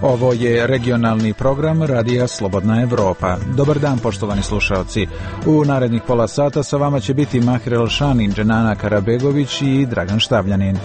Ovo je regionalni program Radija Slobodna Evropa. Dobar dan, poštovani slušalci. U narednih pola sata sa vama će biti Mahir Elšanin, Dženana Karabegović i Dragan Štavljanin.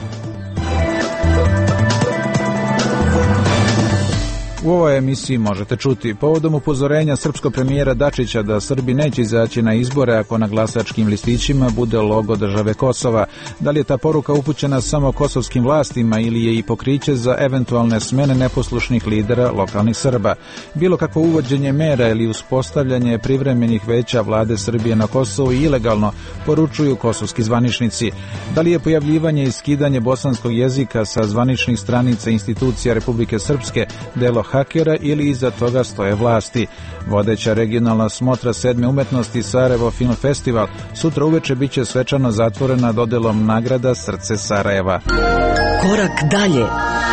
U ovoj emisiji možete čuti povodom upozorenja srpskog premijera Dačića da Srbi neće izaći na izbore ako na glasačkim listićima bude logo države Kosova. Da li je ta poruka upućena samo kosovskim vlastima ili je i pokriće za eventualne smene neposlušnih lidera lokalnih Srba? Bilo kakvo uvođenje mera ili uspostavljanje privremenih veća vlade Srbije na Kosovu ilegalno, poručuju kosovski zvaničnici. Da li je pojavljivanje i skidanje bosanskog jezika sa zvaničnih stranica institucija Republike Srpske delo hakera ili iza toga stoje vlasti? Vodeća regionalna smotra 7. umetnosti Sarajevo Film Festival sutra uveče biće svečano zatvorena dodelom nagrada Srce Sarajeva. Korak dalje.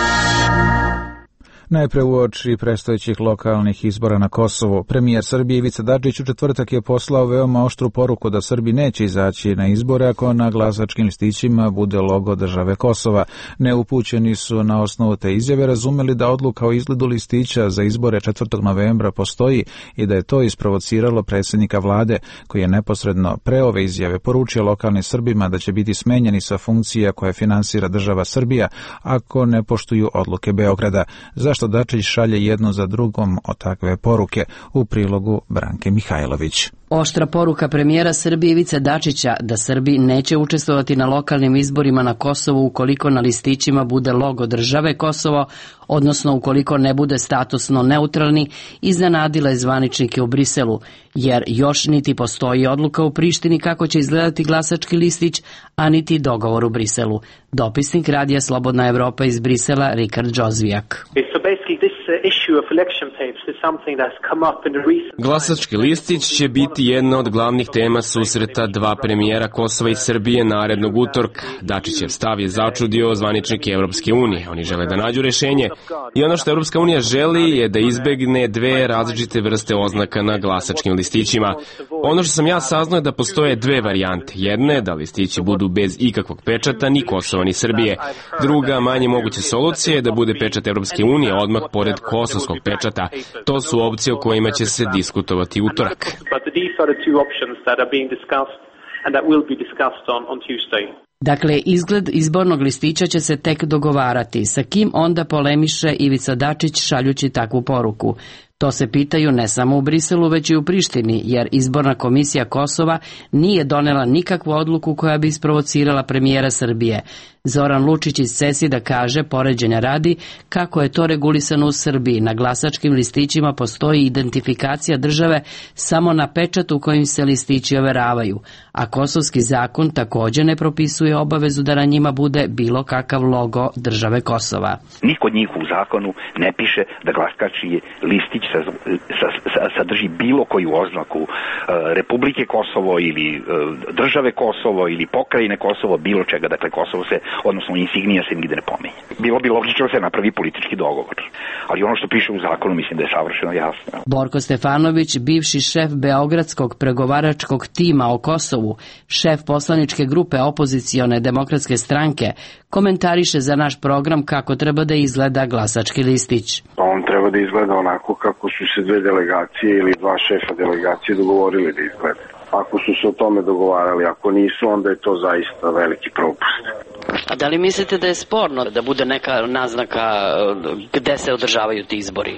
Najpre uoči predstojećih lokalnih izbora na Kosovu, premijer Srbije Ivica Dačić u četvrtak je poslao veoma oštru poruku da Srbi neće izaći na izbore ako na glasačkim listićima bude logo države Kosova. Neupućeni su na osnovu te izjave razumeli da odluka o izgledu listića za izbore 4. novembra postoji i da je to isprovociralo predsjednika vlade, koji je neposredno pre ove izjave poručio lokalnim Srbima da će biti smenjeni sa funkcija koje finansira država Srbija ako ne poštuju odluke Beograda. Zašto Dačić šalje jednu za drugom od takve poruke? U prilogu Branke Mihajlović. Oštra poruka premijera Srbije Ivice Dačića da Srbi neće učestvovati na lokalnim izborima na Kosovu ukoliko na listićima bude logo države Kosovo, odnosno ukoliko ne bude statusno neutralni, iznenadila je zvaničnike u Briselu, jer još niti postoji odluka u Prištini kako će izgledati glasački listić, a niti dogovor u Briselu. Dopisnik Radija Slobodna Evropa iz Brisela, Rikard Džozvijak. Glasački listić će biti jedna od glavnih tema susreta dva premijera Kosova i Srbije narednog utorka. Dačićev stav je začudio zvaničnike Evropske unije. Oni žele da nađu rešenje i ono što Evropska unija želi je da izbegne dve različite vrste oznaka na glasačkim listićima. Ono što sam ja saznao je da postoje dve varijante. Jedna je da listići budu bez ikakvog pečata ni Kosova ni Srbije. Druga, manje moguća solucija je da bude pečat Evropske unije odmah pored kosovskog pečata. To su opcije o kojima će se diskutovati utorak. Dakle, izgled izbornog listića će se tek dogovarati. Sa kim onda polemiše Ivica Dačić šaljući takvu poruku? To se pitaju ne samo u Briselu, već i u Prištini, jer izborna komisija Kosova nije donela nikakvu odluku koja bi isprovocirala premijera Srbije. Zoran Lučić iz CESID-a kaže, poređenja radi, kako je to regulisano u Srbiji. Na glasačkim listićima postoji identifikacija države samo na pečatu kojim se listići overavaju, a kosovski zakon također ne propisuje obavezu da na njima bude bilo kakav logo države Kosova. Niko od njih u zakonu ne piše da glasački listić sadrži bilo koju oznaku Republike Kosovo ili države Kosovo ili pokrajine Kosovo, bilo čega. Dakle, Kosovo se, odnosno insignija se nigde ne pominje. Bilo bi logično da se napravi politički dogovor, ali ono što piše u zakonu mislim da je savršeno jasno. Borko Stefanović, bivši šef beogradskog pregovaračkog tima o Kosovu, šef poslaničke grupe opozicione demokratske stranke, komentariše za naš program kako treba da izgleda glasački listić. On treba da izgleda onako kako su se dve delegacije ili dva šefa delegacije dogovorili da izgleda. Ako su se o tome dogovarali, ako nisu, onda je to zaista veliki propust. A da li mislite da je sporno da bude neka naznaka gde se održavaju ti izbori?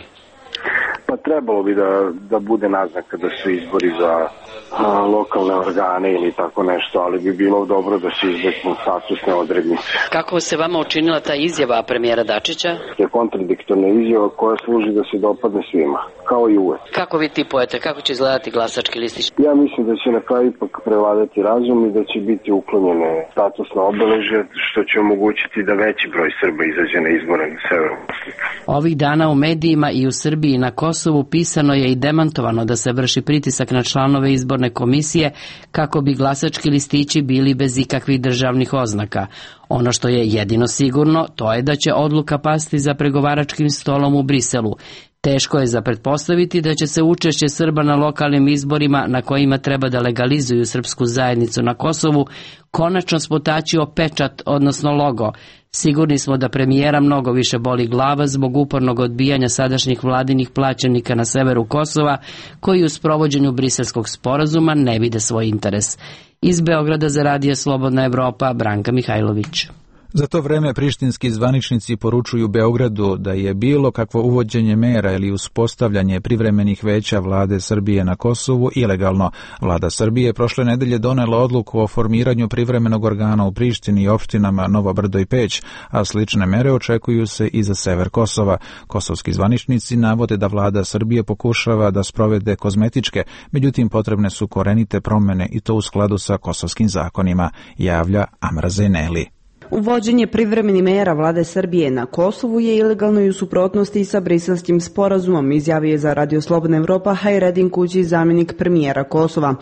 Pa trebalo bi da bude naznaka da su izbori za lokalne organe ili tako nešto, ali bi bilo dobro da se izbegnu statusne odrednice. Kako se vama učinila ta izjava premijera Dačića? Je kontradiktorna izjava koja služi da se dopadne svima, kao i uvek. Kako vi tipujete, kako će izgledati glasački listić? Ja mislim da će na kraju ipak prevladati razum i da će biti uklonjene statusne obeležje, što će omogućiti da veći broj Srba izađe na izbore na severu. Ovih dana u medijima i u Srbiji na Kosovu pisano je i demantovano da se vrši pritisak na članove izborne komisije kako bi glasački listići bili bez ikakvih državnih oznaka. Ono što je jedino sigurno, to je da će odluka pasti za pregovaračkim stolom u Briselu. Teško je za pretpostaviti da će se učešće Srba na lokalnim izborima na kojima treba da legalizuju srpsku zajednicu na Kosovu konačno spotaći o pečat, odnosno logo. Sigurni smo da premijera mnogo više boli glava zbog upornog odbijanja sadašnjih vladinih plaćenika na severu Kosova, koji u sprovođenju Briselskog sporazuma ne vide svoj interes. Iz Beograda za Radio Slobodna Evropa, Branka Mihajlović. Za to vreme prištinski zvaničnici poručuju Beogradu da je bilo kakvo uvođenje mera ili uspostavljanje privremenih veća vlade Srbije na Kosovu ilegalno. Vlada Srbije prošle nedelje donela odluku o formiranju privremenog organa u Prištini i opštinama Novo Brdo i Peć, a slične mere očekuju se i za sever Kosova. Kosovski zvaničnici navode da vlada Srbije pokušava da sprovede kozmetičke, međutim potrebne su korenite promene i to u skladu sa kosovskim zakonima, javlja Amra Zeneli. Uvođenje privremenih mera vlade Srbije na Kosovu je ilegalno i u suprotnosti sa Briselskim sporazumom, izjavio je za Radio Slobodna Evropa Hajredin Kući, zamjenik premijera Kosova.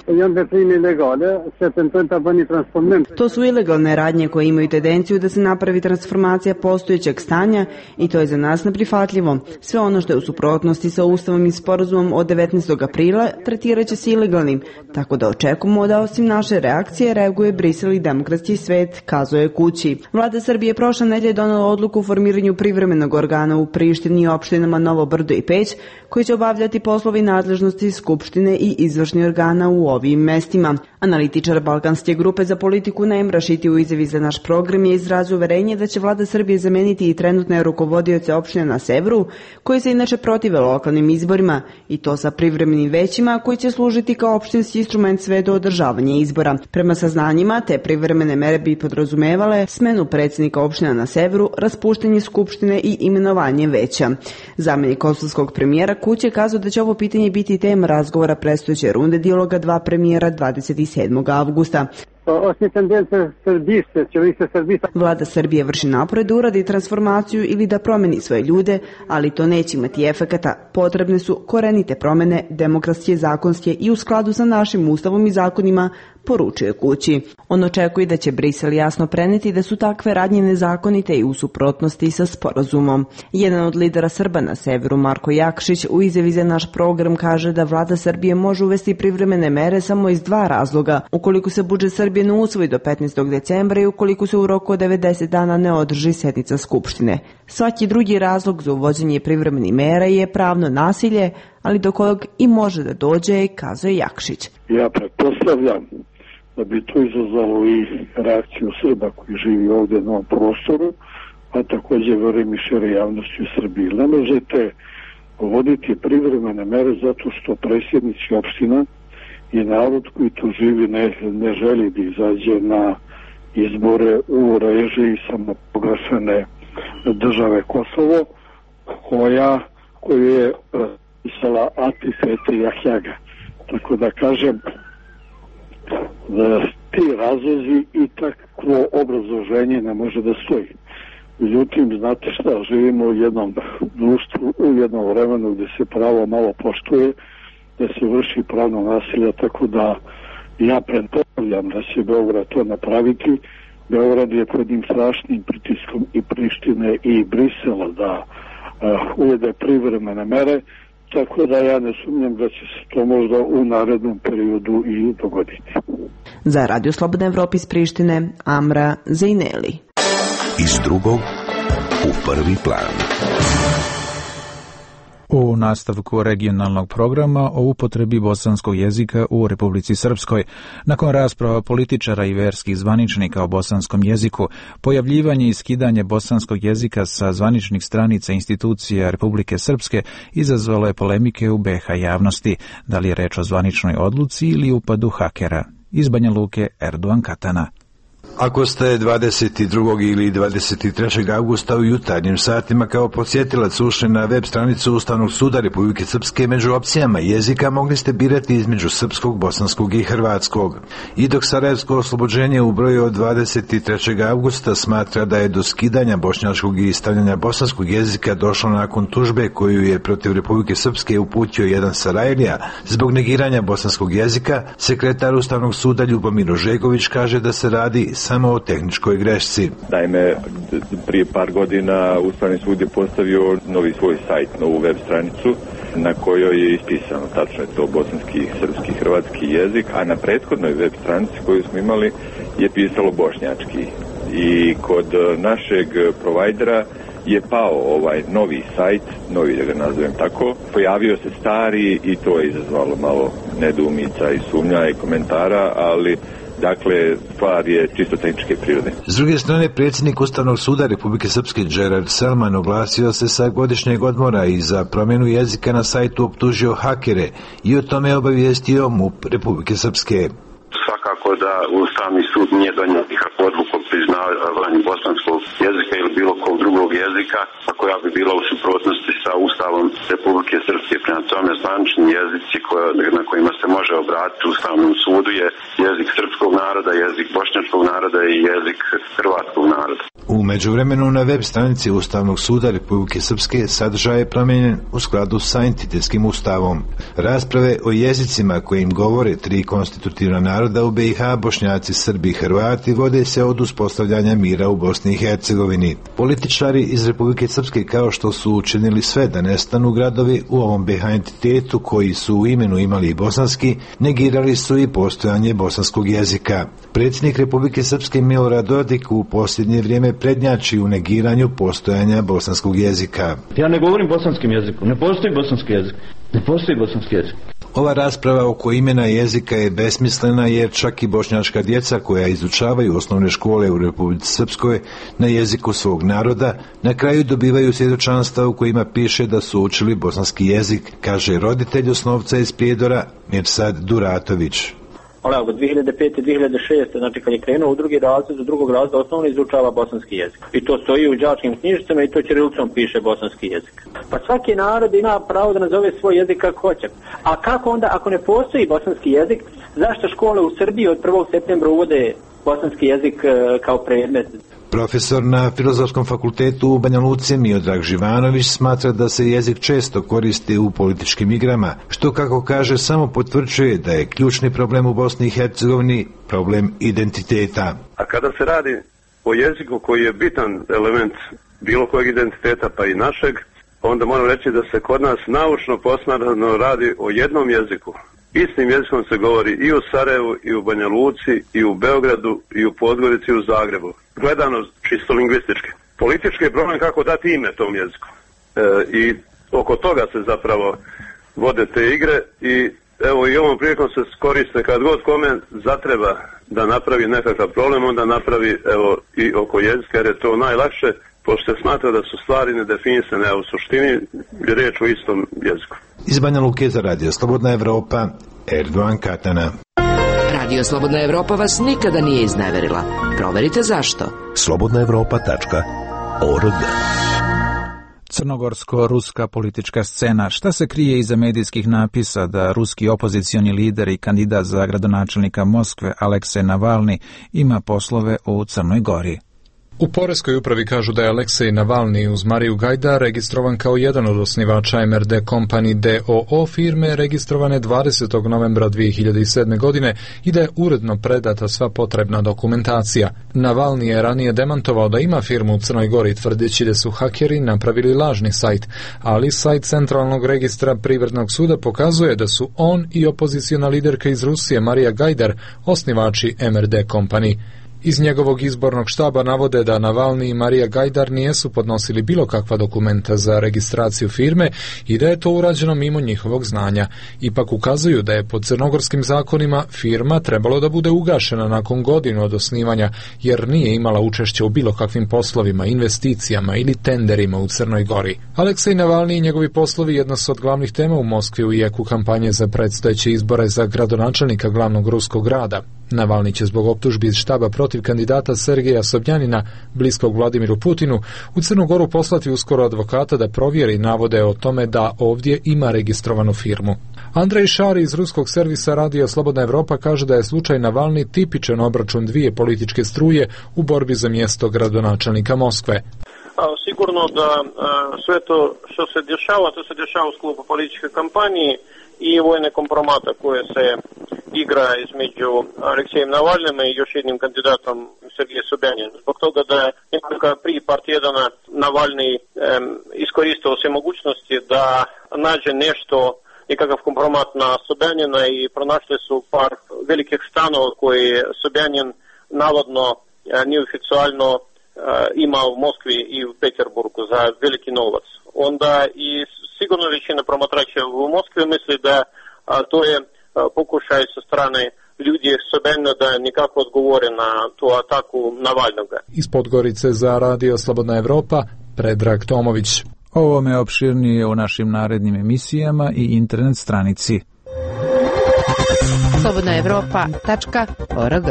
To su ilegalne radnje koje imaju tendenciju da se napravi transformacija postojećeg stanja i to je za nas neprihvatljivo. Sve ono što je u suprotnosti sa Ustavom i sporazumom od 19. aprila tretiraće se ilegalnim, tako da očekujemo da osim naše reakcije reaguje Brisel i demokratski svet, kazuje Kući. Vlada Srbije prošle nedelje donela odluku o formiranju privremenog organa u Prištini i opštinama Novo Brdo i Peć, koji će obavljati poslove i nadležnosti Skupštine i izvršnih organa u ovim mestima. Analitičar Balkanske grupe za politiku Naim Rašiti u izjavi za naš program je izrazio uverenje da će vlada Srbije zameniti i trenutne rukovodioce opštine na severu, koji se inače protive lokalnim izborima, i to sa privremenim većima koji će služiti kao opštinski instrument sve do održavanja izbora. Prema saznanjima, te privremene mere bi podrazumevale smenu predsjednika opština na severu, raspuštanje Skupštine i imenovanje veća. Zamjenik kosovskog premijera Kuć je kazao da će ovo pitanje biti tema razgovora predstojeće runde dijaloga dva premijera 27. avgusta. Vlada Srbije vrši napore da uradi transformaciju ili da promeni svoje ljude, ali to neće imati efekata. Potrebne su korenite promene, demokratske, zakonske i u skladu sa našim ustavom i zakonima, poručuje Kući. On očekuje da će Brisel jasno preneti da su takve radnje nezakonite i u suprotnosti sa sporazumom. Jedan od lidera Srba na severu, Marko Jakšić, u izjavi za naš program kaže da vlada Srbije može uvesti privremene mere samo iz dva razloga: ukoliko se budžet Srbije ne usvoji do 15. decembra i ukoliko se u roku od 90 dana ne održi sednica Skupštine. Svaki drugi razlog za uvođenje privremenih mera je pravno nasilje, ali do kojeg i može da dođe, kazuje Jakšić. Ja pretpostavljam da bi to izazvalo i reakciju Srba koji živi ovdje na ovom prostoru, a također verujem i šire javnosti u Srbiji. Ne možete uvoditi privremene mere zato što predsjednici opština i narod koji tu živi ne želi da izađe na izbore u režiji samoproglašene države Kosovo, koju je raspisala Ati Sveti Jahjaga. Tako da kažem, da ti razlozi i takvo obrazloženje ne može da stoji. Međutim, znate šta, živimo u jednom društvu, u jednom vremenu gdje se pravo malo poštuje, da se vrši pravno nasilje, tako da ja pretpostavljam da će Beograd to napraviti. Beograd je pod njim strašnim pritiskom i Prištine i Brisela da uvede privremene mere, tako da ja ne sumnjam da će se to možda u narednom periodu i dogoditi. Za Radio Slobodna Evropa iz Prištine, Amra Zejneli. Iz drugog u prvi plan. U nastavku regionalnog programa o upotrebi bosanskog jezika u Republici Srpskoj, nakon rasprava političara i verskih zvaničnika o bosanskom jeziku, pojavljivanje i skidanje bosanskog jezika sa zvaničnih stranica institucija Republike Srpske izazvalo je polemike u BiH javnosti. Da li je reč o zvaničnoj odluci ili upadu hakera? Iz Banja Luke, Erdogan Katana. Ako ste 22. ili 23. augusta u jutarnjim satima kao podsjetilac ušli na web stranicu Ustavnog suda Republike Srpske, među opcijama jezika mogli ste birati između srpskog, bosanskog i hrvatskog. I dok Sarajevsko oslobođenje u broju od 23. augusta smatra da je do skidanja bošnjačkog i stavljanja bosanskog jezika došlo nakon tužbe koju je protiv Republike Srpske uputio jedan Sarajlija zbog negiranja bosanskog jezika, sekretar Ustavnog suda Ljubomir Ožegović kaže da se radi samo o tehničkoj grešci. Naime, prije par godina Ustavni sud je postavio novi svoj sajt, novu web stranicu na kojoj je ispisano, tačno je to bosanski, srpski, hrvatski jezik, a na prethodnoj web stranici koju smo imali je pisalo bošnjački. I kod našeg provajdera je pao ovaj novi sajt, novi da ga nazovem tako, pojavio se stari i to je izazvalo malo nedoumica i sumnja i komentara, ali dakle, stvar je čisto tehničke prirode. S druge strane, predsjednik Ustavnog suda Republike Srpske Džerar Selman oglasio se sa godišnjeg odmora i za promjenu jezika na sajtu optužio hakere i o tome obavijestio MUP Republike Srpske. Svakako da Ustavni sud nije donio nikakvu odluku o priznavanju bosanskog jezika ili bilo kog drugog jezika, a koja bi bila u suprotnosti sa Ustavom Republike Srpske. Prema tome, zvanični jezici na kojima se može obratiti Ustavnom sudu je jezik srpskog naroda, jezik bošnjačkog naroda i jezik hrvatskog naroda. U međuvremenu na web stranici Ustavnog suda Republike Srpske sadržaj je promijenjen u skladu sa entitetskim ustavom. Rasprave o jezicima kojim govore tri konstitutivna naroda u BiH, Bošnjaci, Srbi i Hrvati, vode se od uspostavljanja mira u Bosni i Hercegovini. Političari iz Republike Srpske, kao što su učinili sve da nestanu gradovi u ovom BiH entitetu koji su u imenu imali i bosanski, negirali su i postojanje bosanskog jezika. Predsjednik Republike Srpske Milorad Dodik u posljednje vrijeme prednjači u negiranju postojanja bosanskog jezika. Ja ne govorim bosanskim jezikom, ne postoji bosanski jezik. Ne postoji bosanski jezik. Ova rasprava oko imena jezika je besmislena jer čak i bošnjačka djeca koja izučavaju osnovne škole u Republici Srpskoj na jeziku svog naroda na kraju dobivaju svjedočanstva u kojima piše da su učili bosanski jezik, kaže roditelj osnovca iz Prijedora Mirsad Duratović. Od 2005-2006, znači kad je krenuo u drugi razred, do drugog razreda osnovno izučava bosanski jezik. I to stoji u đačkim knjižicama i to ćirilicom piše bosanski jezik. Pa svaki narod ima pravo da nazove svoj jezik kako hoće. A kako onda, ako ne postoji bosanski jezik, zašto škole u Srbiji od 1. septembra uvode bosanski jezik kao predmet? Profesor na Filozofskom fakultetu u Banja Luci Miodrag Živanović smatra da se jezik često koristi u političkim igrama, što kako kaže samo potvrđuje da je ključni problem u Bosni i Hercegovini problem identiteta. A kada se radi o jeziku koji je bitan element bilo kojeg identiteta pa i našeg, onda moram reći da se kod nas naučno posmatrano radi o jednom jeziku. Istim jezikom se govori i u Sarajevu, i u Banja Luci, i u Beogradu, i u Podgorici, i u Zagrebu. Gledano čisto lingvistički. Politički je problem kako dati ime tom jeziku. I oko toga se zapravo vode te igre i evo i ovom prilikom se koriste kad god kome zatreba da napravi nekakav problem, onda napravi evo i oko jezika jer je to najlakše, pošto se smatra da su stvari nedefinisane, a u suštini je riječ o istom jeziku. Iz Banja Luke za Radio Slobodna Evropa, Erdogan Katana. Radio Slobodna Evropa vas nikada nije izneverila. Proverite zašto. slobodnaevropa.org. Crnogorsko-ruska politička scena. Šta se krije iza medijskih napisa da ruski opozicioni lider i kandidat za gradonačelnika Moskve Aleksej Navalni ima poslove u Crnoj Gori? U Poreskoj upravi kažu da je Aleksej Navalni uz Mariju Gajdar registrovan kao jedan od osnivača MRD Company DOO firme registrovane 20. novembra 2007. godine i da je uredno predata sva potrebna dokumentacija. Navalni je ranije demantovao da ima firmu u Crnoj Gori tvrdeći da su hakeri napravili lažni sajt, ali sajt Centralnog registra Privrednog suda pokazuje da su on i opoziciona liderka iz Rusije Marija Gajdar osnivači MRD Company. Iz njegovog izbornog štaba navode da Navalni i Marija Gajdar nijesu podnosili bilo kakva dokumenta za registraciju firme i da je to urađeno mimo njihovog znanja. Ipak ukazuju da je po crnogorskim zakonima firma trebalo da bude ugašena nakon godinu od osnivanja jer nije imala učešće u bilo kakvim poslovima, investicijama ili tenderima u Crnoj Gori. Aleksej Navalni i njegovi poslovi jedna su od glavnih tema u Moskvi u jeku kampanje za predstojeće izbore za gradonačelnika glavnog ruskog grada. Navalni će zbog optužbi iz štaba protiv kandidata Sergeja Sobjanina, bliskog Vladimiru Putinu, u Crnu Goru poslati uskoro advokata da provjeri navode o tome da ovdje ima registrovanu firmu. Andrej Šari iz ruskog servisa Radio Slobodna Evropa kaže da je slučaj Navalni tipičan obračun dvije političke struje u borbi za mjesto gradonačelnika Moskve. Sigurno da sve to što se dešava, to se dešava u sklopu političke kampanje i vojne kompromata koje se igra između Aleksejem Navalnim i još jednim kandidatom Sergejem Sobjanin. Zbog toga da je nekoliko prije par tjedana Navalni iskoristio sve mogućnosti da nađe nešto, nekakav kompromat na Sobjanina i pronašli su par velikih stanova koje Sobjanin navodno neoficijalno ima u Moskvi i u Peterburgu za veliki novac. Onda i sigurno većina promatrača u Moskvi misli da to je pokušaj sa strane ljudi Sobjanina da nikako odgovore na tu ataku Navalnoga. Iz Podgorice za Radio Slobodna Evropa, Predrag Tomović. Ovome opširnije u našim narednim emisijama i internet stranici. slobodnaevropa.org.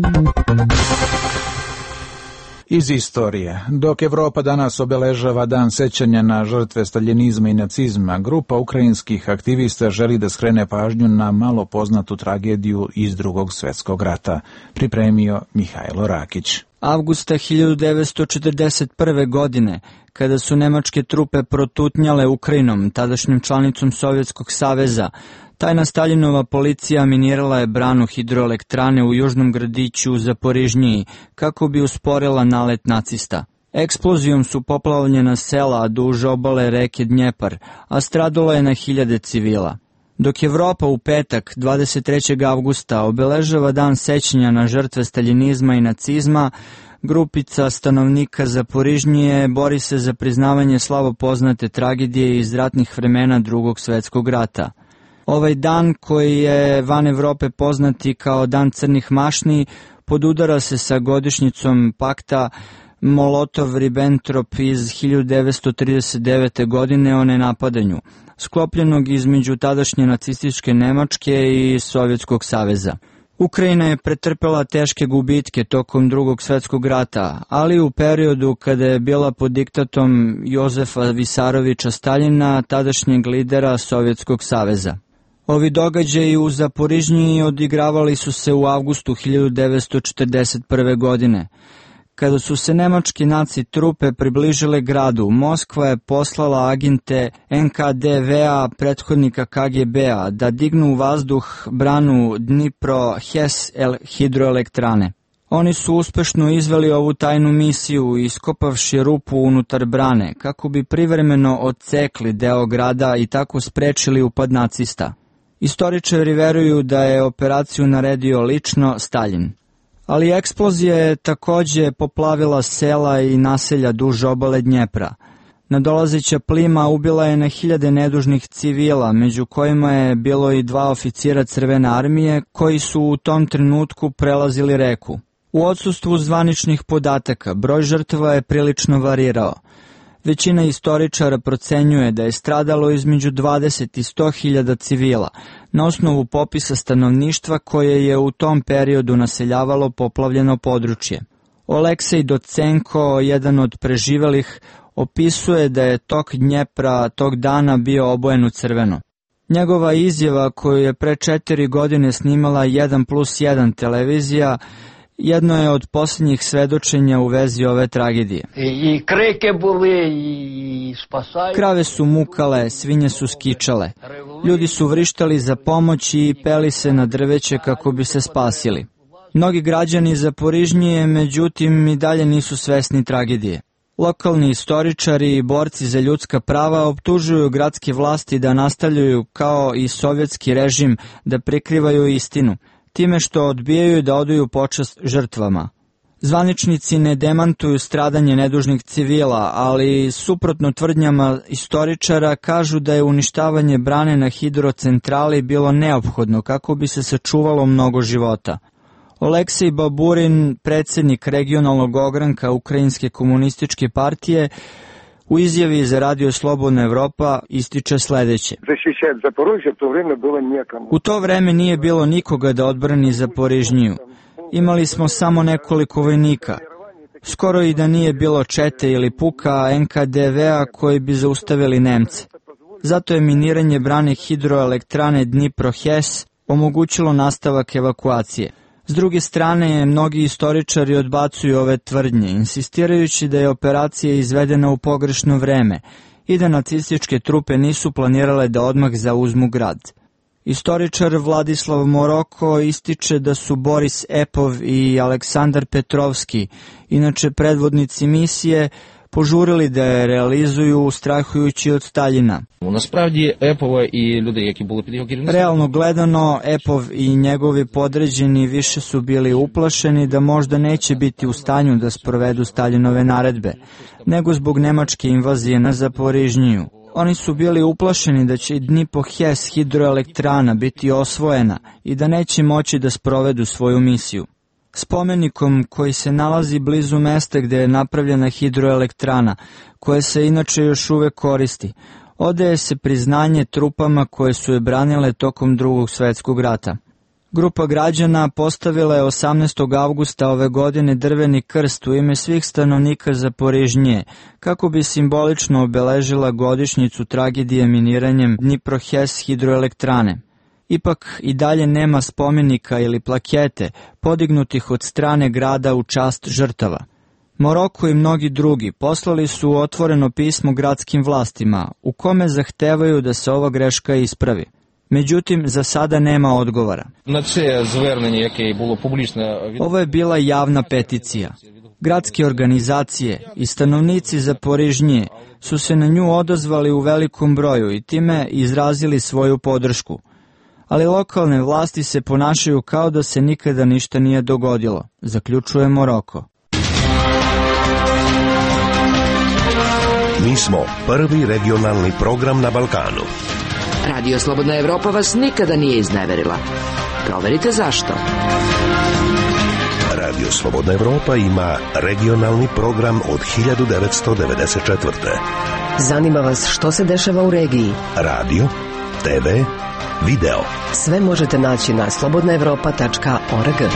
Iz istorije. Dok Evropa danas obeležava dan sećanja na žrtve staljinizma i nacizma, grupa ukrajinskih aktivista želi da skrene pažnju na malo poznatu tragediju iz Drugog svjetskog rata. Pripremio Mihajlo Rakić. Avgusta 1941. godine, kada su nemačke trupe protutnjale Ukrajinom, tadašnjom članicom Sovjetskog saveza, tajna Staljinova policija minirala je branu hidroelektrane u južnom gradiću Zaporižniji kako bi usporila nalet nacista. Eksplozijom su poplavljena sela duž obale reke Dnjepar, a stradalo je na hiljade civila. Dok Evropa u petak, 23. avgusta, obeležava dan sećanja na žrtve staljinizma i nacizma, grupica stanovnika Zaporižnije bori se za priznavanje slabo poznate tragedije iz ratnih vremena Drugog svjetskog rata. Ovaj dan, koji je van Evrope poznati kao Dan crnih mašni, podudara se sa godišnjicom pakta Molotov-Ribbentrop iz 1939. godine o nenapadanju, sklopljenog između tadašnje nacističke Nemačke i Sovjetskog saveza. Ukrajina je pretrpela teške gubitke tokom Drugog svjetskog rata, ali u periodu kada je bila pod diktatom Jozefa Visarovića Staljina, tadašnjeg lidera Sovjetskog saveza. Ovi događaji u Zaporižniji odigravali su se u avgustu 1941. godine. Kada su se nemački naci trupe približile gradu, Moskva je poslala agente NKVD-a, prethodnika KGB-a, da dignu u vazduh branu Dnipro-Hes hidroelektrane. Oni su uspešno izveli ovu tajnu misiju, iskopavši rupu unutar brane, kako bi privremeno odsekli deo grada i tako sprečili upad nacista. Istoričari veruju da je operaciju naredio lično Staljin. Ali eksplozija je takođe poplavila sela i naselja duž obale Dnjepra. Nadolazeća plima ubila je na hiljade nedužnih civila, među kojima je bilo i 2 oficira Crvene armije koji su u tom trenutku prelazili reku. U odsustvu zvaničnih podataka broj žrtava je prilično varirao. Većina istoričara procenjuje da je stradalo između 20 i 100.000 civila, na osnovu popisa stanovništva koje je u tom periodu naseljavalo poplavljeno područje. Oleksej Docenko, jedan od preživelih, opisuje da je tok Dnjepra tog dana bio obojen u crveno. Njegova izjava, koju je pre 4 godine snimala 1+1 televizija, jedno je od posljednjih svedočenja u vezi ove tragedije. Krave su mukale, svinje su skičale. Ljudi su vrištali za pomoć i peli se na drveće kako bi se spasili. Mnogi građani Zaporižnije, međutim, i dalje nisu svesni tragedije. Lokalni istoričari i borci za ljudska prava optužuju gradske vlasti da nastavljaju, kao i sovjetski režim, da prikrivaju istinu, time što odbijaju da odaju počast žrtvama. Zvaničnici ne demantuju stradanje nedužnih civila, ali suprotno tvrdnjama istoričara kažu da je uništavanje brane na hidrocentrali bilo neophodno kako bi se sačuvalo mnogo života. Oleksij Baburin, predsjednik regionalnog ogranka Ukrajinske komunističke partije, u izjavi za Radio Slobodna Evropa ističe sledeće. U to vreme nije bilo nikoga da odbrani Zaporižniju. Imali smo samo nekoliko vojnika. Skoro i da nije bilo čete ili puka NKVD-a koji bi zaustavili Nemce. Zato je miniranje brane hidroelektrane Dnipro-Hes omogućilo nastavak evakuacije. S druge strane, mnogi istoričari odbacuju ove tvrdnje, insistirajući da je operacija izvedena u pogrešno vreme i da nacističke trupe nisu planirale da odmah zauzmu grad. Istoričar Vladislav Moroko ističe da su Boris Epov i Aleksandar Petrovski, inače predvodnici misije, požurili da je realizuju strahujući od Staljina. Realno gledano, Epov i njegovi podređeni više su bili uplašeni da možda neće biti u stanju da sprovedu Staljinove naredbe, nego zbog nemačke invazije na Zaporižniju. Oni su bili uplašeni da će Dnipo-Hes hidroelektrana biti osvojena i da neće moći da sprovedu svoju misiju. Spomenikom koji se nalazi blizu mesta gde je napravljena hidroelektrana, koja se inače još uvek koristi, odaje se priznanje trupama koje su je branile tokom Drugog svetskog rata. Grupa građana postavila je 18. avgusta ove godine drveni krst u ime svih stanovnika Zaporižnje, kako bi simbolično obeležila godišnjicu tragedije miniranjem Dnipro-Hes hidroelektrane. Ipak i dalje nema spomenika ili plakete podignutih od strane grada u čast žrtava. Moroko i mnogi drugi poslali su otvoreno pismo gradskim vlastima u kome zahtevaju da se ova greška ispravi. Međutim, za sada nema odgovora. Ovo je bila javna peticija. Gradske organizacije i stanovnici Zaporižnje su se na nju odazvali u velikom broju i time izrazili svoju podršku. Ali lokalne vlasti se ponašaju kao da se nikada ništa nije dogodilo, zaključuje Moroko. Mi smo prvi regionalni program na Balkanu. Radio Slobodna Evropa vas nikada nije izneverila. Proverite zašto. Radio Slobodna Evropa ima regionalni program od 1994. Zanima vas što se dešava u regiji? Radio, TV, video. Sve možete naći na slobodnaevropa.org.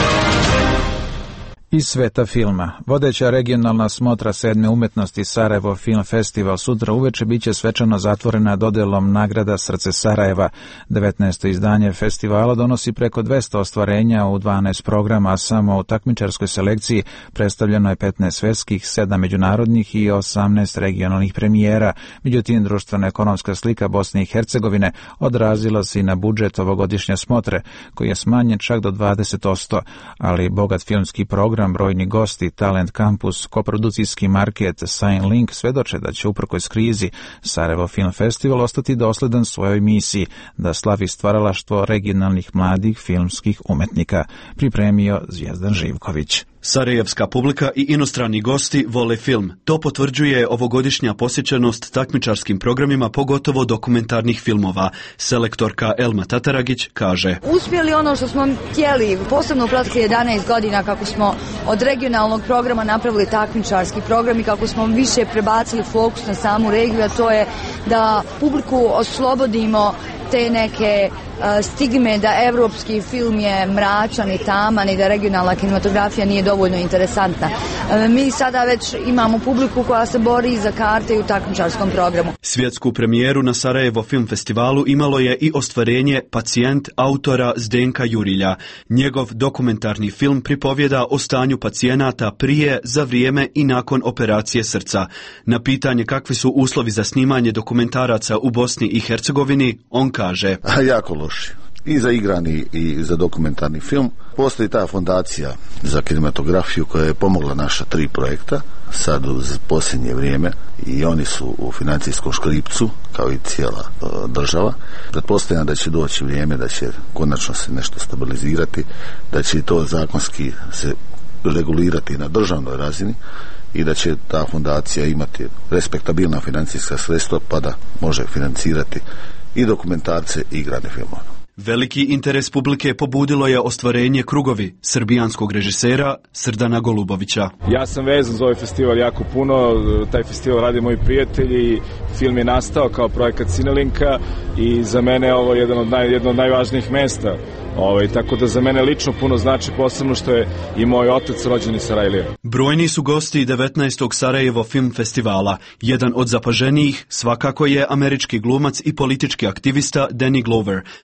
Iz sveta filma. Vodeća regionalna smotra 7. umetnosti Sarajevo Film Festival sutra uveče biće svečano zatvorena dodelom nagrada Srce Sarajeva. 19. izdanje festivala donosi preko 200 ostvarenja u 12 programa, a samo u takmičarskoj selekciji predstavljeno je 15 svetskih, 7 međunarodnih i 18 regionalnih premijera. Međutim, društveno-ekonomska slika Bosne i Hercegovine odrazila se i na budžet ovogodišnje smotre, koji je smanjen čak do 20%, ali bogat filmski program, brojni gosti, Talent Campus, koprodukcijski market, Sign Link svedoče da će uprkos krizi Sarajevo Film Festival ostati dosledan svojoj misiji da slavi stvaralaštvo regionalnih mladih filmskih umetnika, pripremio Zvijezdan Živković. Sarajevska publika i inostrani gosti vole film. To potvrđuje ovogodišnja posjećenost takmičarskim programima, pogotovo dokumentarnih filmova. Selektorka Elma Tataragić kaže: Uspjeli ono što smo htjeli, posebno u proteklih 11 godina kako smo od regionalnog programa napravili takmičarski program i kako smo više prebacili fokus na samu regiju, a to je da publiku oslobodimo te neke stigme da evropski film je mračan i taman i da regionalna kinematografija nije dovoljno interesantna. Mi sada već imamo publiku koja se bori za karte u takmičarskom programu. Svjetsku premijeru na Sarajevo Film Festivalu imalo je i ostvarenje Pacijent autora Zdenka Jurilja. Njegov dokumentarni film pripovjeda o stanju pacijenata prije, za vrijeme i nakon operacije srca. Na pitanje kakvi su uslovi za snimanje dokumentaraca u Bosni i Hercegovini, on kaže: jako loši. I za igrani i za dokumentarni film. Postoji ta fondacija za kinematografiju koja je pomogla naša 3 projekta sad uz posljednje vrijeme i oni su u financijskom škripcu kao i cijela država. Pretpostavljam da će doći vrijeme da će konačno se nešto stabilizirati, da će to zakonski se regulirati na državnoj razini i da će ta fondacija imati respektabilna financijska sredstva pa da može financirati i dokumentarce i igrane filmove. Veliki interes publike pobudilo je ostvarenje Krugovi srbijanskog režisera Srdana Golubovića. Ja sam vezan za ovaj festival jako puno, taj festival radi moji prijatelji, film je nastao kao projekat Cinelinka i za mene je ovo jedno od najvažnijih mesta. Tako da za mene lično puno znači, posebno što je i moj otac rođen iz Sarajlija. Brojni su gosti 19. Sarajevo Film Festivala. Jedan od zapaženijih svakako je američki glumac i politički aktivista Danny Glover, poznat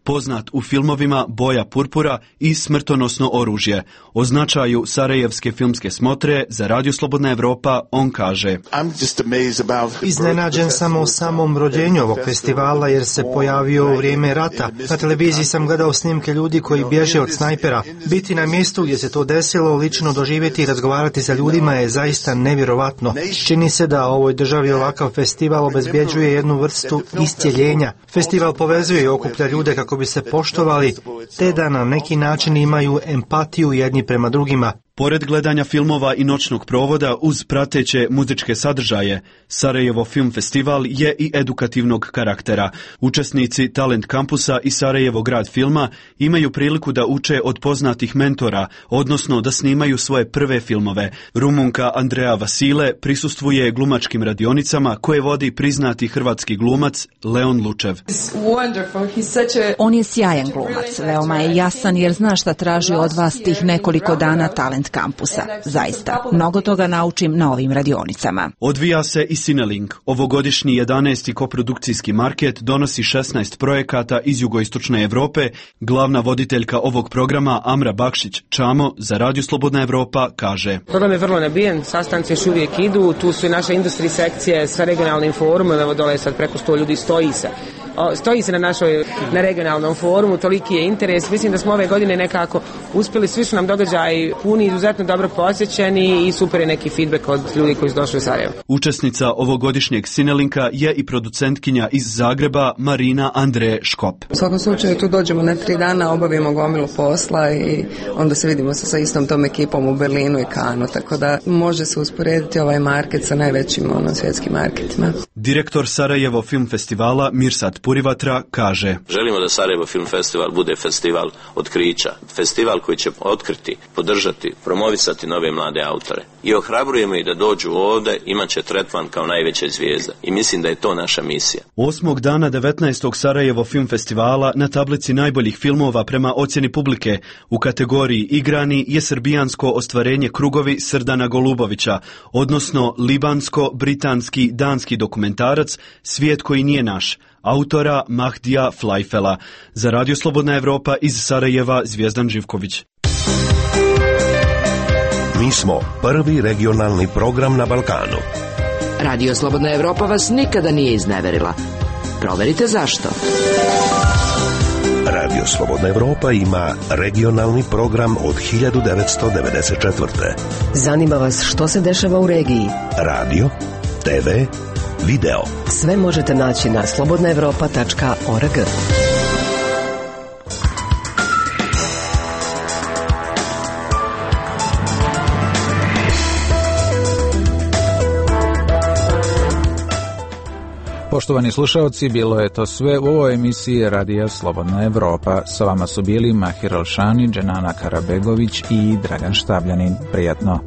poznat u filmovima Boja purpura i Smrtonosno oružje. O značaju Sarajevske filmske smotre za Radio Slobodna Evropa on kaže: Iznenađen sam o samom rođenju ovog festivala jer se pojavio u vrijeme rata. Na televiziji sam gledao snimke ljudi koji bježe od snajpera. Biti na mjestu gdje se to desilo, lično doživjeti i razgovarati sa ljudima je zaista nevjerovatno. Čini se da ovoj državi ovakav festival obezbjeđuje jednu vrstu iscjeljenja. Festival povezuje i okuplja ljude kako bi se poštovali, te da na neki način imaju empatiju jedni prema drugima. Pored gledanja filmova i noćnog provoda uz prateće muzičke sadržaje, Sarajevo Film Festival je i edukativnog karaktera. Učesnici Talent Kampusa i Sarajevo Grad filma imaju priliku da uče od poznatih mentora, odnosno da snimaju svoje prve filmove. Rumunka Andrea Vasile prisustvuje glumačkim radionicama koje vodi priznati hrvatski glumac Leon Lučev. On je sjajan glumac, veoma je jasan jer zna šta traži od vas tih nekoliko dana Talent Kampusa. Zaista, mnogo toga naučim na ovim radionicama. Odvija se i Cinelink. Ovogodišnji 11. koprodukcijski market donosi 16 projekata iz jugoistočne Evrope. Glavna voditeljka ovog programa Amra Bakšić Čamo za Radio Slobodna Evropa kaže: Program je vrlo nabijen, sastanci još uvijek idu, tu su i naše industrijske sekcije sa regionalnim forumom, evo dole sad preko 100 ljudi stoji se na regionalnom forumu, toliki je interes. Mislim da smo ove godine nekako uspjeli, svi su nam događaji puni, izuzetno dobro posjećeni i super je neki feedback od ljudi koji su došli u Sarajevo. Učesnica ovogodišnjeg Cinelinka je i producentkinja iz Zagreba Marina Andreje Škop. U svakom slučaju tu dođemo na 3 dana, obavimo gomilu posla i onda se vidimo sa istom tom ekipom u Berlinu i Kanu, tako da može se usporediti ovaj market sa najvećim svjetskim marketima. Direktor Sarajevo Film Festivala Mirsad Purivatra kaže: Želimo da Sarajevo Film Festival bude festival otkrića, festival koji će otkriti, podržati, promovisati nove mlade autore. I ohrabrujemo ih da dođu ovdje, imat će tretman kao najveće zvijezda. I mislim da je to naša misija. 8. dana 19. Sarajevo Film Festivala na tablici najboljih filmova prema ocjeni publike u kategoriji igrani je srbijansko ostvarenje Krugovi Srdana Golubovića, odnosno libansko-britanski danski dokumentarac Svijet koji nije naš, autora Mahdija Flajfela. Za Radio Slobodna Evropa iz Sarajeva Zvijezdan Živković. Mi smo prvi regionalni program na Balkanu. Radio Slobodna Evropa vas nikada nije izneverila. Proverite zašto. Radio Slobodna Evropa ima regionalni program od 1994. Zanima vas što se dešava u regiji? Radio, TV, video. Sve možete naći na slobodnaevropa.org. Poštovani slušalci, bilo je to sve u ovoj emisiji Radija Slobodna Evropa. Sa vama su bili Mahir Alšani, Dženana Karabegović i Dragan Štabljanin. Prijatno.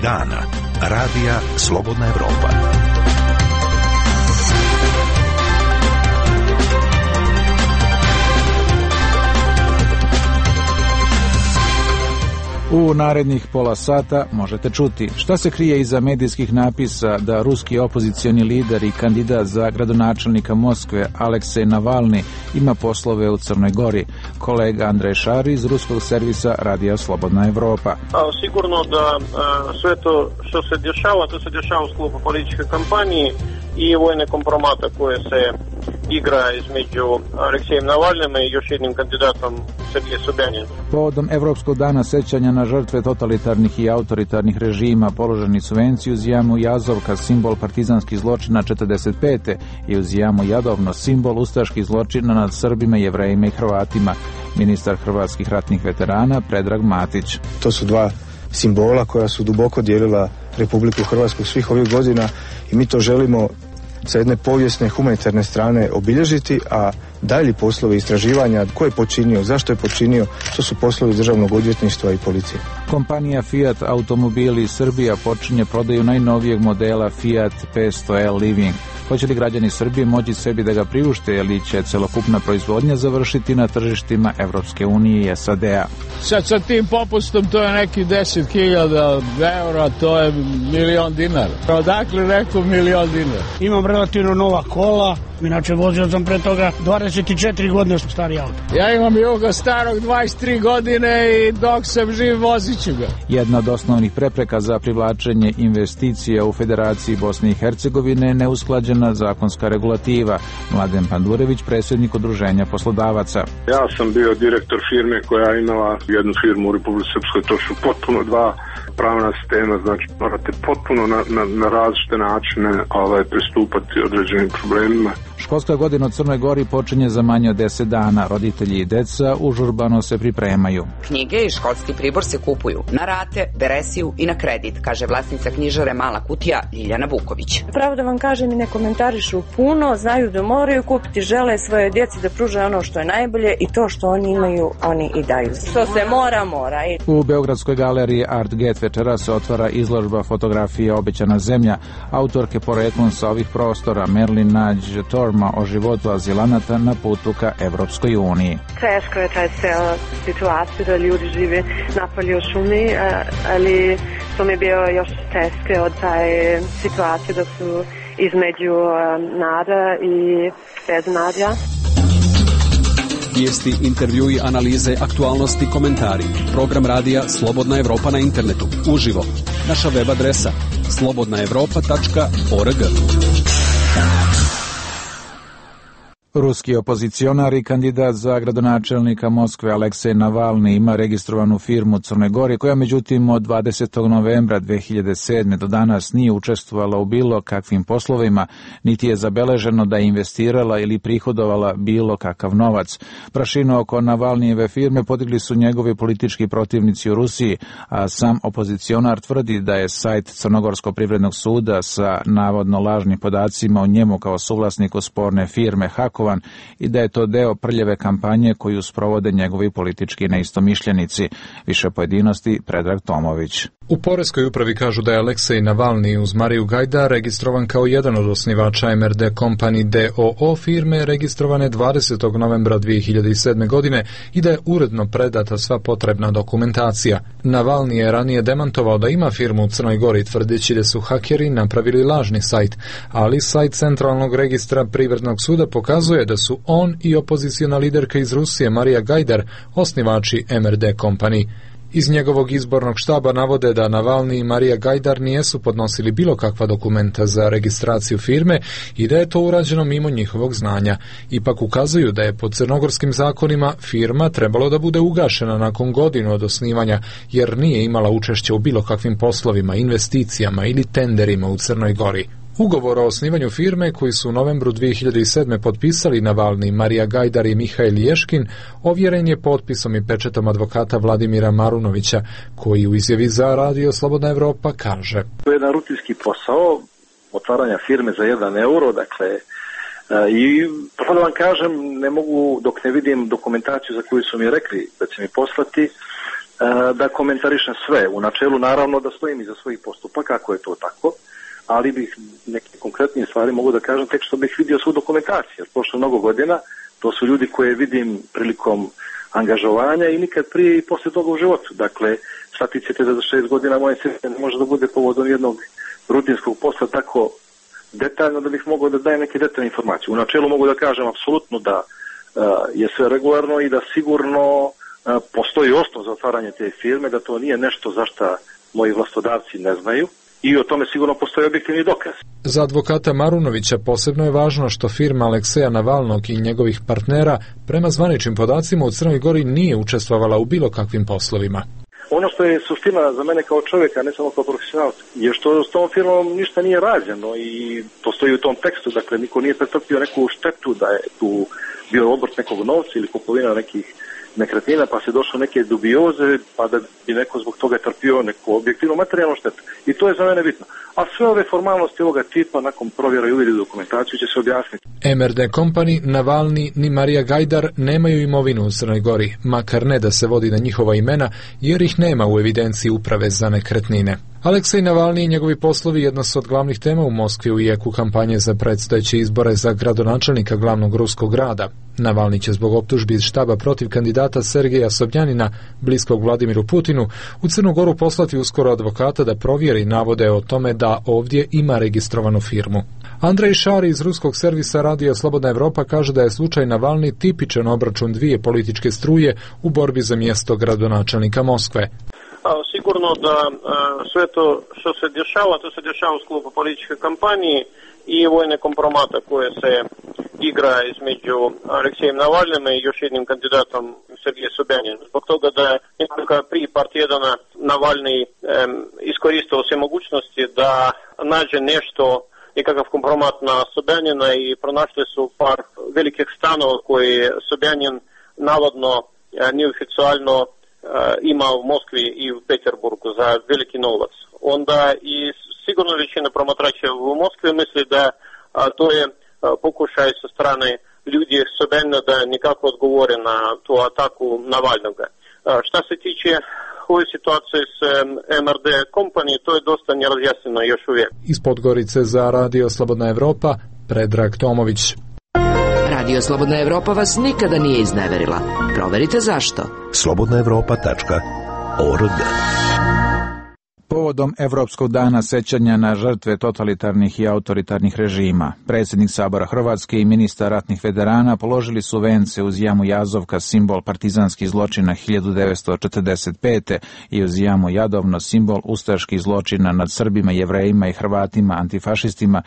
dana. Radija Slobodna Evropa. U narednih pola sata možete čuti šta se krije iza medijskih napisa da ruski opozicioni lider i kandidat za gradonačelnika Moskve Aleksej Navalni ima poslove u Crnoj Gori. Kolega Andrej Šari iz ruskog servisa Radija Slobodna Evropa. Sigurno da sve to što se dešava, to se dešava u sklopu političke kampanije i vojne kompromata koje se igra između Aleksejem Navalnim i još jednim kandidatom Sergije Sobjanin. Povodom Evropskog dana sećanja na žrtve totalitarnih i autoritarnih režima položeni su venci uz jamu Jazovka, simbol partizanskih zločina 45. i uz jamu Jadovno, simbol ustaških zločina nad Srbima, Jevrejima i Hrvatima. Ministar hrvatskih ratnih veterana Predrag Matić. To su dva simbola koja su duboko dijelila Republiku Hrvatsku svih ovih godina i mi to želimo sa jedne povijesne humanitarne strane obilježiti, a dalji poslovi istraživanja, ko je počinio, zašto je počinio, to su poslovi državnog odvjetništva i policije. Kompanija Fiat Automobili Srbija počinje prodaju najnovijeg modela Fiat 500L Living. Hoće li građani Srbije moći sebi da ga priušte ili će celokupna proizvodnja završiti na tržištima Evropske unije i SAD-a? Sad sa tim popustom to je neki 10.000 eura, to je $1.000.000. Odakle neko $1.000.000? Imam relativno nova kola, inače vozio sam pre toga 24 godine stari auto. Ja imam Jugo starog 23 godine i dok sam živ vozit ću ga. Jedna od osnovnih prepreka za privlačenje investicija u Federaciji Bosne i Hercegovine je neusklađena zakonska regulativa. Mladen Pandurević, predsjednik Udruženja poslodavaca. Ja sam bio direktor firme koja je imala jednu firmu u Republici Srpskoj, to su potpuno dva pravna sistema, znači morate potpuno na različite načine pristupati određenim problemima. Školska godina u Crnoj Gori počinje za manje od 10 dana. Roditelji i deca užurbano se pripremaju. Knjige i školski pribor se kupuju na rate, veresiju i na kredit, kaže vlasnica knjižare Mala kutija Ljiljana Vuković. Pravo da vam kažem, i ne komentarišu puno, znaju da moraju kupiti, žele svoje djeci da pruže ono što je najbolje i to što oni imaju, oni i daju. Što se mora. U Beogradskoj galeriji Art Get večera se otvara izložba fotografije Obećana zemlja. Autorke poreklom sa ovih prostora Merlin Nađ Torma o životu azilanata na putu ka Evropskoj uniji. Teško je taj cela situacija da ljudi žive napolje u šumi, ali to mi je bio još teške od taj situacije da su između nada i beznadja. Vijesti, intervjui, analize, aktualnosti, komentari. Program radija Slobodna Evropa na internetu. Uživo. Naša web adresa slobodnaevropa.org. Ruski opozicionar i kandidat za gradonačelnika Moskve Aleksej Navalni ima registrovanu firmu u Crnoj Gori koja međutim od 20. novembra 2007. do danas nije učestvovala u bilo kakvim poslovima, niti je zabeleženo da je investirala ili prihodovala bilo kakav novac. Prašinu oko Navalnijeve firme podigli su njegovi politički protivnici u Rusiji, a sam opozicionar tvrdi da je sajt Crnogorskog privrednog suda sa navodno lažnim podacima o njemu kao suvlasniku sporne firme hakovan i da je to deo prljave kampanje koju sprovode njegovi politički neistomišljenici. Više pojedinosti Predrag Tomović. U Poreskoj upravi kažu da je Aleksej Navalni uz Mariju Gajdar registrovan kao jedan od osnivača MRD Company DOO firme registrovane 20. novembra 2007. godine i da je uredno predata sva potrebna dokumentacija. Navalni je ranije demantovao da ima firmu u Crnoj Gori tvrdeći da su hakeri napravili lažni sajt, ali sajt Centralnog registra Privrednog suda pokazuje da su on i opoziciona liderka iz Rusije Marija Gajdar osnivači MRD Company. Iz njegovog izbornog štaba navode da Navalni i Marija Gajdar nijesu podnosili bilo kakva dokumenta za registraciju firme i da je to urađeno mimo njihovog znanja. Ipak ukazuju da je po crnogorskim zakonima firma trebalo da bude ugašena nakon godinu od osnivanja jer nije imala učešće u bilo kakvim poslovima, investicijama ili tenderima u Crnoj Gori. Ugovor o osnivanju firme koji su u novembru 2007. potpisali Navalni, Marija Gajdar i Mihail Ješkin ovjeren je potpisom i pečetom advokata Vladimira Marunovića, koji u izjavi za Radio Slobodna Evropa kaže: To je jedan rutinski posao otvaranja firme za 1 euro, dakle, i prvo da vam kažem, ne mogu dok ne vidim dokumentaciju za koju su mi rekli da će mi poslati, da komentarišem sve. U načelu naravno da stojim iza svojih postupaka, ako je to tako, ali bih neke konkretnije stvari mogu da kažem tek što bih vidio svu dokumentaciju. Jer prošlo mnogo godina, to su ljudi koje vidim prilikom angažovanja i nikad prije i poslije toga u životu. Dakle, shvatit ćete da za 6 godina moje sestre ne može da bude povodom jednog rutinskog posla tako detaljno da bih mogao da dajem neke detaljne informacije. U načelu mogu da kažem apsolutno da je sve regularno i da sigurno postoji osnov za otvaranje te firme, da to nije nešto za šta moji vlastodavci ne znaju i o tome sigurno postoji objektivni dokaz. Za advokata Marunovića posebno je važno što firma Alekseja Navalnog i njegovih partnera prema zvaničnim podacima u Crnoj Gori nije učestvovala u bilo kakvim poslovima. Ono što je suština za mene kao čovjeka, ne samo kao profesionalca, je što s tom firmom ništa nije rađeno i to stoji u tom tekstu, dakle niko nije pretrpio neku štetu da je tu bio obrt nekog novca ili kupovina nekih nekretnina, pa se došlo neke dubioze, pa da bi neko zbog toga trpio neku objektivnu materijalnu štetu. I to je za mene bitno. A sve ove formalnosti ovoga tipa nakon provjera i uvidi dokumentaciju će se objasniti. MRD Company, Navalni ni Marija Gajdar nemaju imovinu u Crnoj Gori, makar ne da se vodi na njihova imena, jer ih nema u evidenciji uprave za nekretnine. Aleksej Navalni i njegovi poslovi jedna su od glavnih tema u Moskvi u jeku kampanje za predstojeće izbore za gradonačelnika glavnog ruskog grada. Navalni će zbog optužbi iz štaba protiv kandidata Sergeja Sobjanina, bliskog Vladimiru Putinu, u Crnu Goru poslati uskoro advokata da provjeri navode o tome da ovdje ima registrovanu firmu. Andrej Šari iz ruskog servisa Radio Slobodna Evropa kaže da je slučaj Navalni tipičan obračun dvije političke struje u borbi za mjesto gradonačelnika Moskve. Sigurno da sve to što se dešava, to se dešava u sklopu političke kampanije i vojne kompromata koje se igra između Aleksejem Navalnim i još jednim kandidatom Sergejem Sobjaninom. Zbog toga da je nekoliko prije par tjedana Navalni iskoristio sve mogućnosti da nađe nešto, nekakav kompromat na Sobjanina i pronašli su par velikih stanova koje Sobjanin navodno neoficijalno ima u Moskvi i u Peterburgu za veliki novac. Onda i sigurno većina promatrača u Moskvi misli da to je pokušaj sa strane ljudi Sobjanina da nikako odgovore na tu ataku Navalnoga. Šta se tiče ove situacije s MRD Company, to je dosta nerazjasneno još uvijek. Iz Podgorice za Radio Slobodna Evropa, Predrag Tomović. Radio Slobodna Evropa vas nikada nije izneverila. Proverite zašto. slobodnaevropa.org. Povodom Evropskog dana sećanja na žrtve totalitarnih i autoritarnih režima, predsjednik Sabora Hrvatske i ministar ratnih veterana položili su vence uz jamu Jazovka, simbol partizanskih zločina 1945. i uz jamu Jadovno, simbol ustaških zločina nad Srbima, Jevrejima i Hrvatima, antifašistima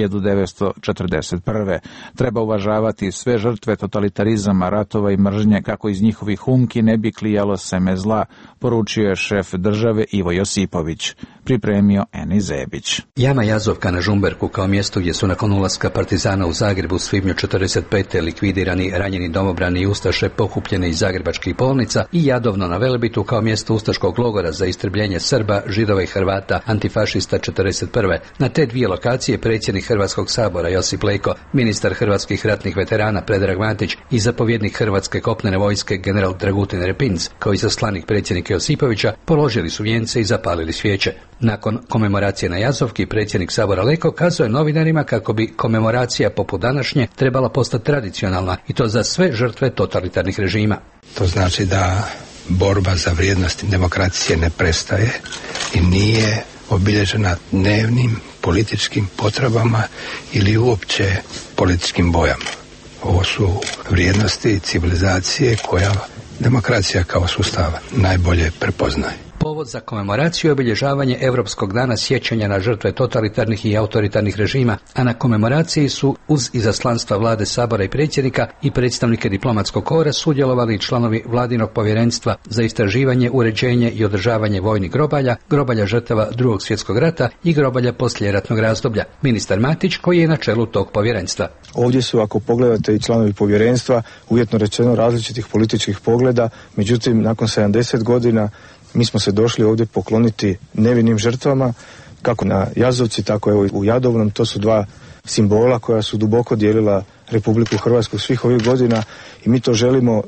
1941. Treba uvažavati sve žrtve totalitarizama, ratova i mržnje kako iz njihovih umki ne bi klijalo seme zla, poručio je šef države Ivo Josipović. Pripremio Eni Zebić. Jama Jazovka na Žumberku kao mjesto gdje su nakon ulaska partizana u Zagrebu u svibnju 1945. likvidirani ranjeni domobrani i ustaše pokupljeni iz zagrebačkih bolnica i Jadovno na Velebitu kao mjesto ustaškog logora za istrebljenje Srba, Židova i Hrvata, antifašista 1941. Na te dvije lokacije predsjednik Hrvatskog sabora Josip Leko, ministar hrvatskih ratnih veterana Predrag Matić i zapovjednik Hrvatske kopnene vojske general Dragutin Repinc, kao i zaslanik predsjednika Josipovića, položili su vijence i zapalili svijeće. Nakon komemoracije na Jazovki, predsjednik Sabora Leko kazuje novinarima kako bi komemoracija poput današnje trebala postati tradicionalna i to za sve žrtve totalitarnih režima. To znači da borba za vrijednosti demokracije ne prestaje i nije obilježena dnevnim političkim potrebama ili uopće političkim bojama. Ovo su vrijednosti civilizacije koja demokracija kao sustav najbolje prepoznaje. Povod za komemoraciju je obilježavanje Europskog dana sjećanja na žrtve totalitarnih i autoritarnih režima, a na komemoraciji su uz izaslanstva vlade Sabora i predsjednika i predstavnike diplomatskog kora sudjelovali članovi vladinog povjerenstva za istraživanje, uređenje i održavanje vojnih grobalja, grobalja žrtava Drugog svjetskog rata i grobalja poslijeratnog razdoblja. Ministar Matić koji je na čelu tog povjerenstva. Ovdje su, ako pogledate, i članovi povjerenstva, uvjetno rečeno različitih političkih pogleda, međutim, nakon 70 godina mi smo se došli ovdje pokloniti nevinim žrtvama, kako na Jazovci, tako evo u Jadovnom. To su dva simbola koja su duboko dijelila Republiku Hrvatsku svih ovih godina i mi to želimo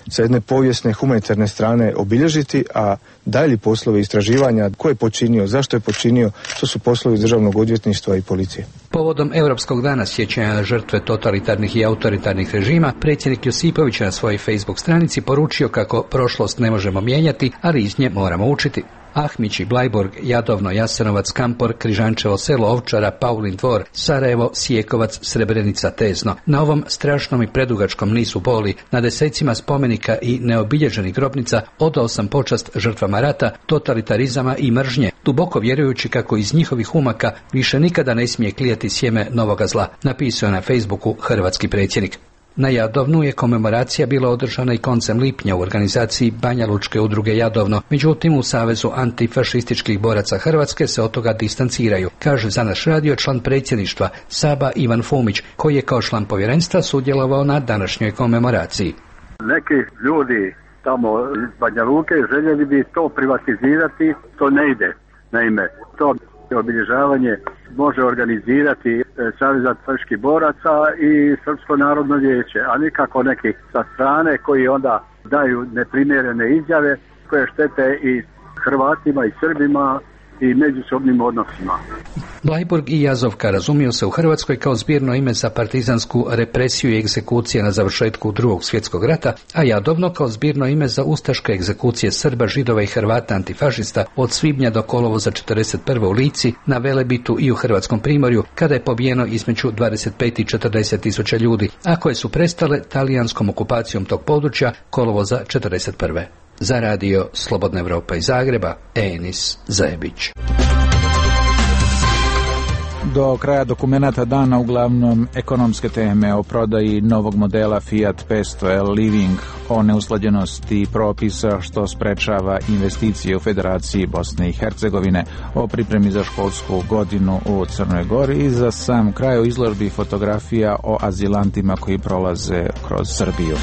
sa jedne povijesne humanitarne strane obilježiti, a dalji poslovi istraživanja, ko je počinio, zašto je počinio, to su poslovi državnog odvjetništva i policije. Povodom Europskog dana sjećanja na žrtve totalitarnih i autoritarnih režima, predsjednik Josipović na svojoj Facebook stranici poručio kako prošlost ne možemo mijenjati, ali iz nje moramo učiti. Ahmići, Blajburg, Jadovno, Jasenovac, Kampor, Križančevo selo, Ovčara, Paulin dvor, Sarajevo, Sijekovac, Srebrenica, Tezno. Na ovom strašnom i predugačkom nizu boli, na desecima spomenika i neobilježenih grobnica odao sam počast žrtvama rata, totalitarizama i mržnje, duboko vjerujući kako iz njihovih umaka više nikada ne smije klijati sjeme novoga zla, napisao je na Facebooku hrvatski predsjednik. Na Jadovnu je komemoracija bila održana i koncem lipnja u organizaciji Banja Lučke udruge Jadovno, međutim u Savezu antifašističkih boraca Hrvatske se od toga distanciraju, kaže za naš radio član predsjedništva Saba Ivan Fumić, koji je kao član povjerenstva sudjelovao na današnjoj komemoraciji. Neki ljudi tamo iz Banja Luke željeli bi to privatizirati, to ne ide. Naime, to obilježavanje može organizirati Savez antifašističkih boraca i Srpsko narodno vijeće, a nikako neki sa strane koji onda daju neprimjerene izjave koje štete i Hrvatima i Srbima i međusobnim odnosima. Blajburg i Jazovka razumiju se u Hrvatskoj kao zbirno ime za partizansku represiju i egzekucije na završetku Drugog svjetskog rata, a Jadovno kao zbirno ime za ustaške egzekucije Srba, Židova i Hrvata antifašista od svibnja do kolovoza 1941. u Lici, na Velebitu i u Hrvatskom primorju, kada je pobijeno između 25 i 40 tisuća ljudi, a koje su prestale talijanskom okupacijom tog područja kolovoza 1941. Za radio Slobodna Evropa iz Zagreba, Enis Zajebić. Do kraja dokumenata dana uglavnom ekonomske teme o prodaji novog modela Fiat 500L Living, o neusklađenosti propisa što sprečava investicije u Federaciji Bosne i Hercegovine, o pripremi za školsku godinu u Crnoj Gori i za sam kraj o izložbi fotografija o azilantima koji prolaze kroz Srbiju.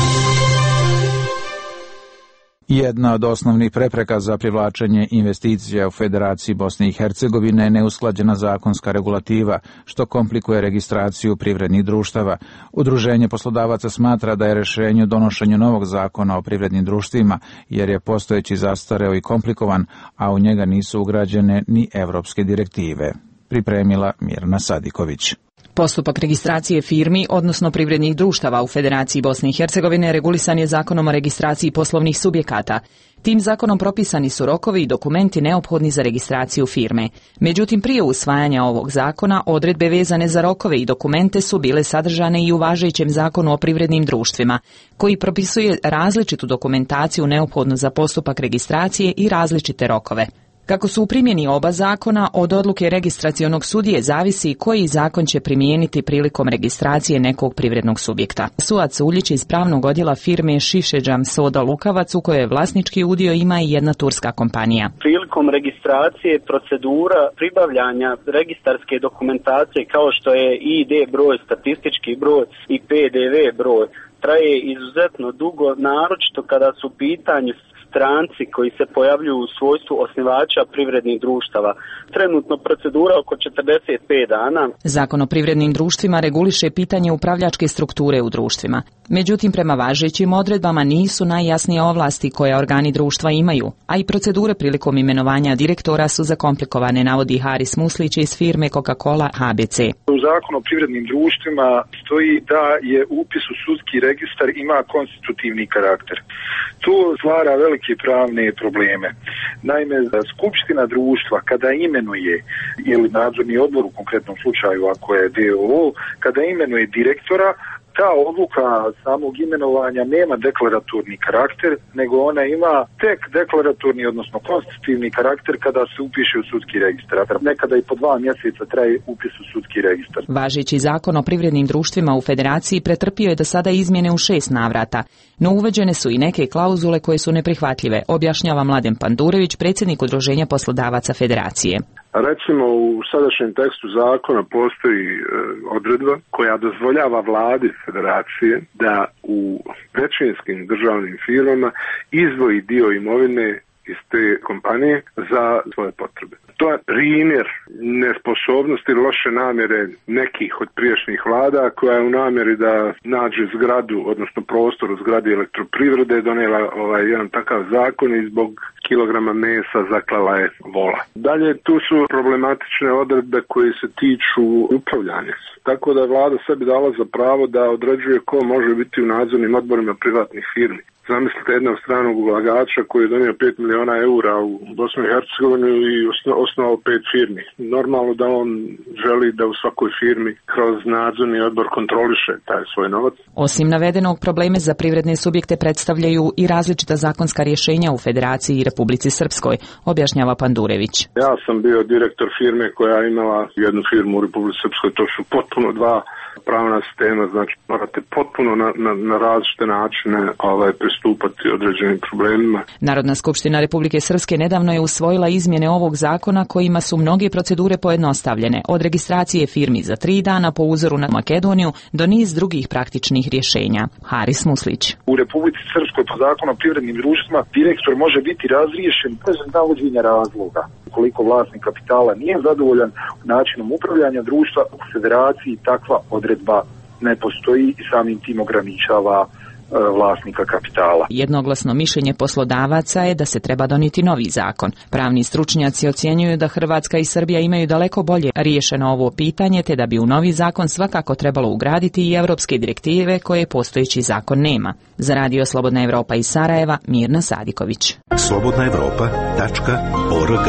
Jedna od osnovnih prepreka za privlačenje investicija u Federaciji Bosne i Hercegovine je neusklađena zakonska regulativa, što komplikuje registraciju privrednih društava. Udruženje poslodavaca smatra da je rješenje u donošenju novog zakona o privrednim društvima, jer je postojeći zastareo i komplikovan, a u njega nisu ugrađene ni evropske direktive. Pripremila Mirna Sadiković. Postupak registracije firmi, odnosno privrednih društava u Federaciji Bosne i Hercegovine regulisan je Zakonom o registraciji poslovnih subjekata. Tim zakonom propisani su rokovi i dokumenti neophodni za registraciju firme. Međutim, prije usvajanja ovog zakona, odredbe vezane za rokove i dokumente su bile sadržane i u važećem Zakonu o privrednim društvima, koji propisuje različitu dokumentaciju neophodnu za postupak registracije i različite rokove. Kako su u primjeni oba zakona, od odluke registracionog sudije zavisi koji zakon će primijeniti prilikom registracije nekog privrednog subjekta. Suac Uljić iz pravnog odjela firme Šišeđam Soda Lukavac, u kojoj vlasnički udio ima i jedna turska kompanija. Prilikom registracije procedura pribavljanja registarske dokumentacije kao što je ID broj, statistički broj i PDV broj traje izuzetno dugo, naročito kada su u pitanju stranci koji se pojavljuju u svojstvu osnivača privrednih društava. Trenutno procedura oko 45 dana. Zakon o privrednim društvima reguliše pitanje upravljačke strukture u društvima. Međutim, prema važećim odredbama nisu najjasnije ovlasti koje organi društva imaju, a i procedure prilikom imenovanja direktora su zakomplikovane, navodi Haris Muslić iz firme Coca-Cola HBC. U Zakonu o privrednim društvima stoji da je upis u sudski registar ima konstitutivni karakter. Tu stvara velike pravne probleme. Naime, skupština društva kada imenuje, ili nadzorni odbor u konkretnom slučaju ako je DOO, kada imenuje direktora, ta odluka samog imenovanja nema deklaratorni karakter, nego ona ima tek deklaratorni, odnosno konstitutivni karakter kada se upiše u sudski registar. Nekada i po 2 mjeseca traje upis u sudski registar. Važeći zakon o privrednim društvima u Federaciji pretrpio je do sada izmjene u 6 navrata, no uveđene su i neke klauzule koje su neprihvatljive, objašnjava Mladen Pandurević, predsjednik Udruženja poslodavaca Federacije. Recimo, u sadašnjem tekstu zakona postoji odredba koja dozvoljava vladi Federacije da u većinskim državnim firmama izdvoji dio imovine iz te kompanije za svoje potrebe. To je primjer nesposobnosti ili loše namjere nekih od prijašnjih vlada koja je u namjeri da nađe zgradu, odnosno prostor u zgradi Elektroprivrede, donijela jedan takav zakon i zbog kilograma mesa zaklala je vola. Dalje, tu su problematične odredbe koje se tiču upravljanja. Tako da je vlada sebi dala za pravo da određuje ko može biti u nadzornim odborima privatnih firmi. Zamislite jednog stranog ulagača koji je donio 5 miliona eura u Bosnu i Hercegovinu i osnovao 5 firmi. Normalno da on želi da u svakoj firmi kroz nadzorni odbor kontroliše taj svoj novac. Osim navedenog, probleme za privredne subjekte predstavljaju i različita zakonska rješenja u Federaciji i Republici Srpskoj, objašnjava Pandurević. Ja sam bio direktor firme koja je imala jednu firmu u Republici Srpskoj, to su potpuno dva pravna sistema, znači morate potpuno na različite načine pristupati određenim problemima. Narodna skupština Republike Srpske nedavno je usvojila izmjene ovog zakona kojima su mnoge procedure pojednostavljene, od registracije firmi za 3 dana po uzoru na Makedoniju do niz drugih praktičnih rješenja. Haris Muslić. U Republici Srpskoj po zakonu o privrednim društvima direktor može biti razriješen bez navođenja razloga. Ukoliko vlasnik kapitala nije zadovoljan načinom upravljanja društva, u Federaciji takva odredba ne postoji i samim tim ograničava vlasnika kapitala. Jednoglasno mišljenje poslodavaca je da se treba donijeti novi zakon. Pravni stručnjaci ocjenjuju da Hrvatska i Srbija imaju daleko bolje riješeno ovo pitanje, te da bi u novi zakon svakako trebalo ugraditi i europske direktive koje postojeći zakon nema. Za Radio Slobodna Evropa iz Sarajeva, Mirna Sadiković. slobodnaevropa.org.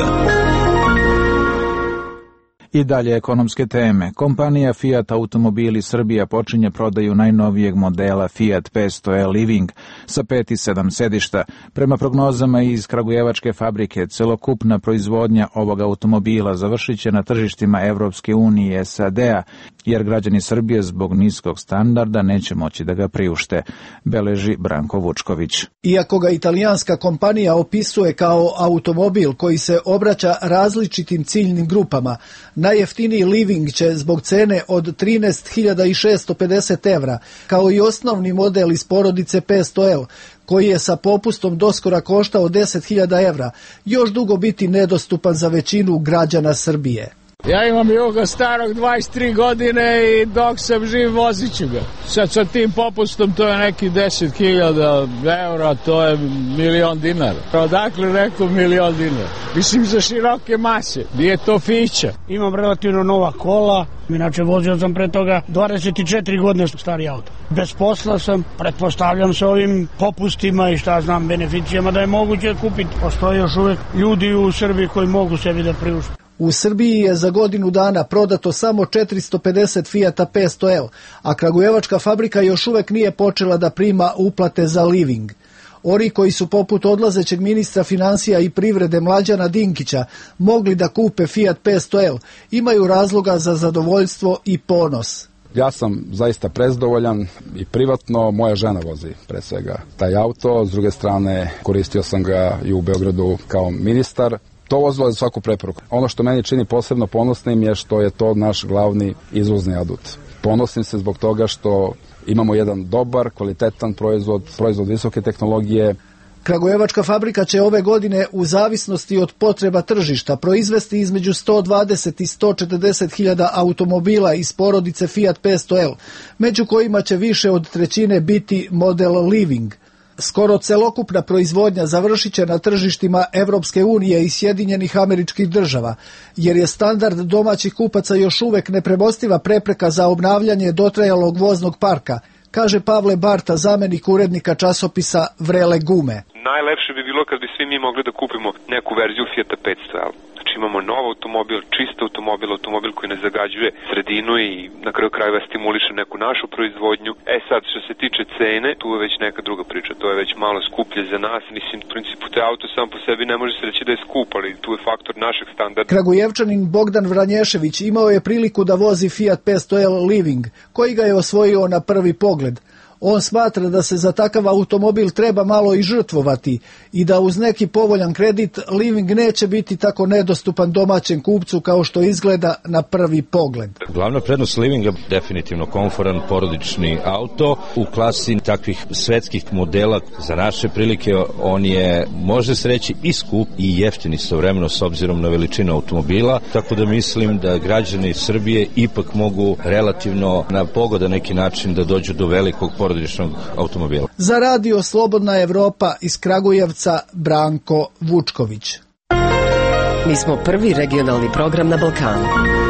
I dalje ekonomske teme. Kompanija Fiat Automobili Srbija počinje prodaju najnovijeg modela Fiat 500e Living sa 5 i 7 sedišta. Prema prognozama iz kragujevačke fabrike, celokupna proizvodnja ovog automobila završit će na tržištima Evropske unije i SAD-a, jer građani Srbije zbog niskog standarda neće moći da ga priušte, beleži Branko Vučković. Iako ga italijanska kompanija opisuje kao automobil koji se obraća različitim ciljnim grupama, najjeftiniji Living će zbog cene od 13.650 evra, kao i osnovni model iz porodice 500L, koji je sa popustom doskora koštao 10.000 evra, još dugo biti nedostupan za većinu građana Srbije. Ja imam ovoga starog 23 godine i dok sam živ vozit ću ga. Sad sa tim popustom to je neki 10.000 eura, to je $1.000.000. Odakle neko $1.000.000? Mislim za široke mase, nije to fića. Imam relativno nova kola, inače vozio sam pre toga 24 godine stari auto. Bez posla sam, pretpostavljam sa ovim popustima i šta znam beneficijama da je moguće kupiti. Postoje još uvijek ljudi u Srbiji koji mogu sebi da priušte. U Srbiji je za godinu dana prodato samo 450 Fiata 500L, a kragujevačka fabrika još uvek nije počela da prima uplate za Living. Oni koji su poput odlazećeg ministra financija i privrede Mlađana Dinkića mogli da kupe Fiat 500L, imaju razloga za zadovoljstvo i ponos. Ja sam zaista prezadovoljan i privatno, moja žena vozi pre svega taj auto, s druge strane koristio sam ga i u Beogradu kao ministar. To vozilo je za svaku preporuku. Ono što meni čini posebno ponosnim je što je to naš glavni izvozni adut. Ponosim se zbog toga što imamo jedan dobar, kvalitetan proizvod visoke tehnologije. Kragujevačka fabrika će ove godine u zavisnosti od potreba tržišta proizvesti između 120 i 140 hiljada automobila iz porodice Fiat 500L, među kojima će više od trećine biti model Living. Skoro celokupna proizvodnja završit će na tržištima Evropske unije i Sjedinjenih Američkih Država, jer je standard domaćih kupaca još uvek nepremostiva prepreka za obnavljanje dotrajalog voznog parka, kaže Pavle Barta, zamenik urednika časopisa Vrele gume. Najlepše bi bilo kad bi svi mi mogli da kupimo neku verziju Fiata 500L. Znači imamo nov automobil, čist automobil koji ne zagađuje sredinu i na kraju krajeva stimuliše neku našu proizvodnju. Sad što se tiče cene, tu je već neka druga priča, to je već malo skuplje za nas. Mislim, u principu te auto sam po sebi ne može se reći da je skup, ali tu je faktor našeg standarda. Kragujevčanin Bogdan Vranješević imao je priliku da vozi Fiat 500L Living, koji ga je osvojio na prvi pogled. On smatra da se za takav automobil treba malo i žrtvovati i da uz neki povoljan kredit Living neće biti tako nedostupan domaćem kupcu kao što izgleda na prvi pogled. Glavna prednost Livinga definitivno komforan porodični auto u klasi takvih svetskih modela. Za naše prilike on je, može se reći, i skup i jeftin istovremeno s obzirom na veličinu automobila, tako da mislim da građani Srbije ipak mogu relativno na pogodan neki način da dođu do velikog porodičnog automobila. Za radio Slobodna Evropa iz Kragujevca, Branko Vučković. Mi smo prvi regionalni program na Balkanu.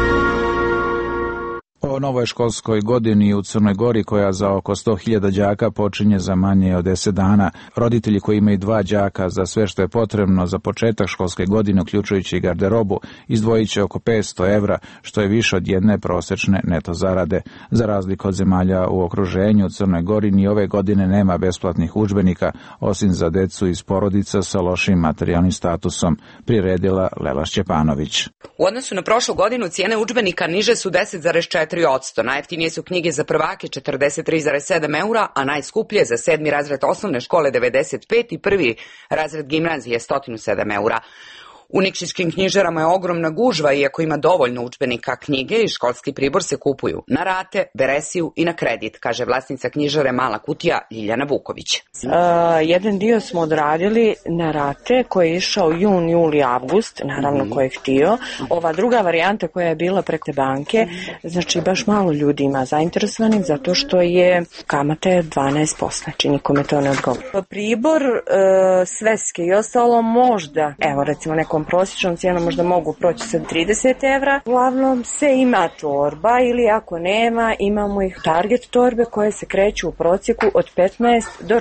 O novoj školskoj godini u Crnoj Gori, koja za oko 100.000 đaka počinje za manje od 10 dana. Roditelji koji imaju 2 đaka za sve što je potrebno za početak školske godine, uključujući i garderobu, izdvojit će oko 500 evra, što je više od jedne prosečne neto zarade. Za razliku od zemalja u okruženju, u Crnoj Gori ni ove godine nema besplatnih udžbenika, osim za decu iz porodica sa lošim materijalnim statusom, priredila Lela Šćepanović. U odnosu na prošlu godinu cijene udžbenika niže su 10,4%. Najjeftinije su knjige za prvake 43,7 eura, a najskuplje za 7. razred osnovne škole 95 i 1. razred gimnazije 107 eura. U nikšićkim knjižarama je ogromna gužva, iako ima dovoljno udžbenika. Knjige i školski pribor se kupuju na rate, beresiju i na kredit, kaže vlasnica knjižare Mala kutija Ljiljana Vuković. Jedan dio smo odradili na rate koji je išao jun, juli, avgust, naravno ko je htio. Ova druga varijanta koja je bila preko banke, znači baš malo ljudi ima zainteresovanih zato što je kamata 12%, znači nikome to ne odgovara. Pribor, sveske i ostalo možda, evo recimo nekom prosječnom cijenom možda mogu proći sa 30 evra. Uglavnom se ima torba ili ako nema, imamo ih target torbe koje se kreću u prosjeku od 15 do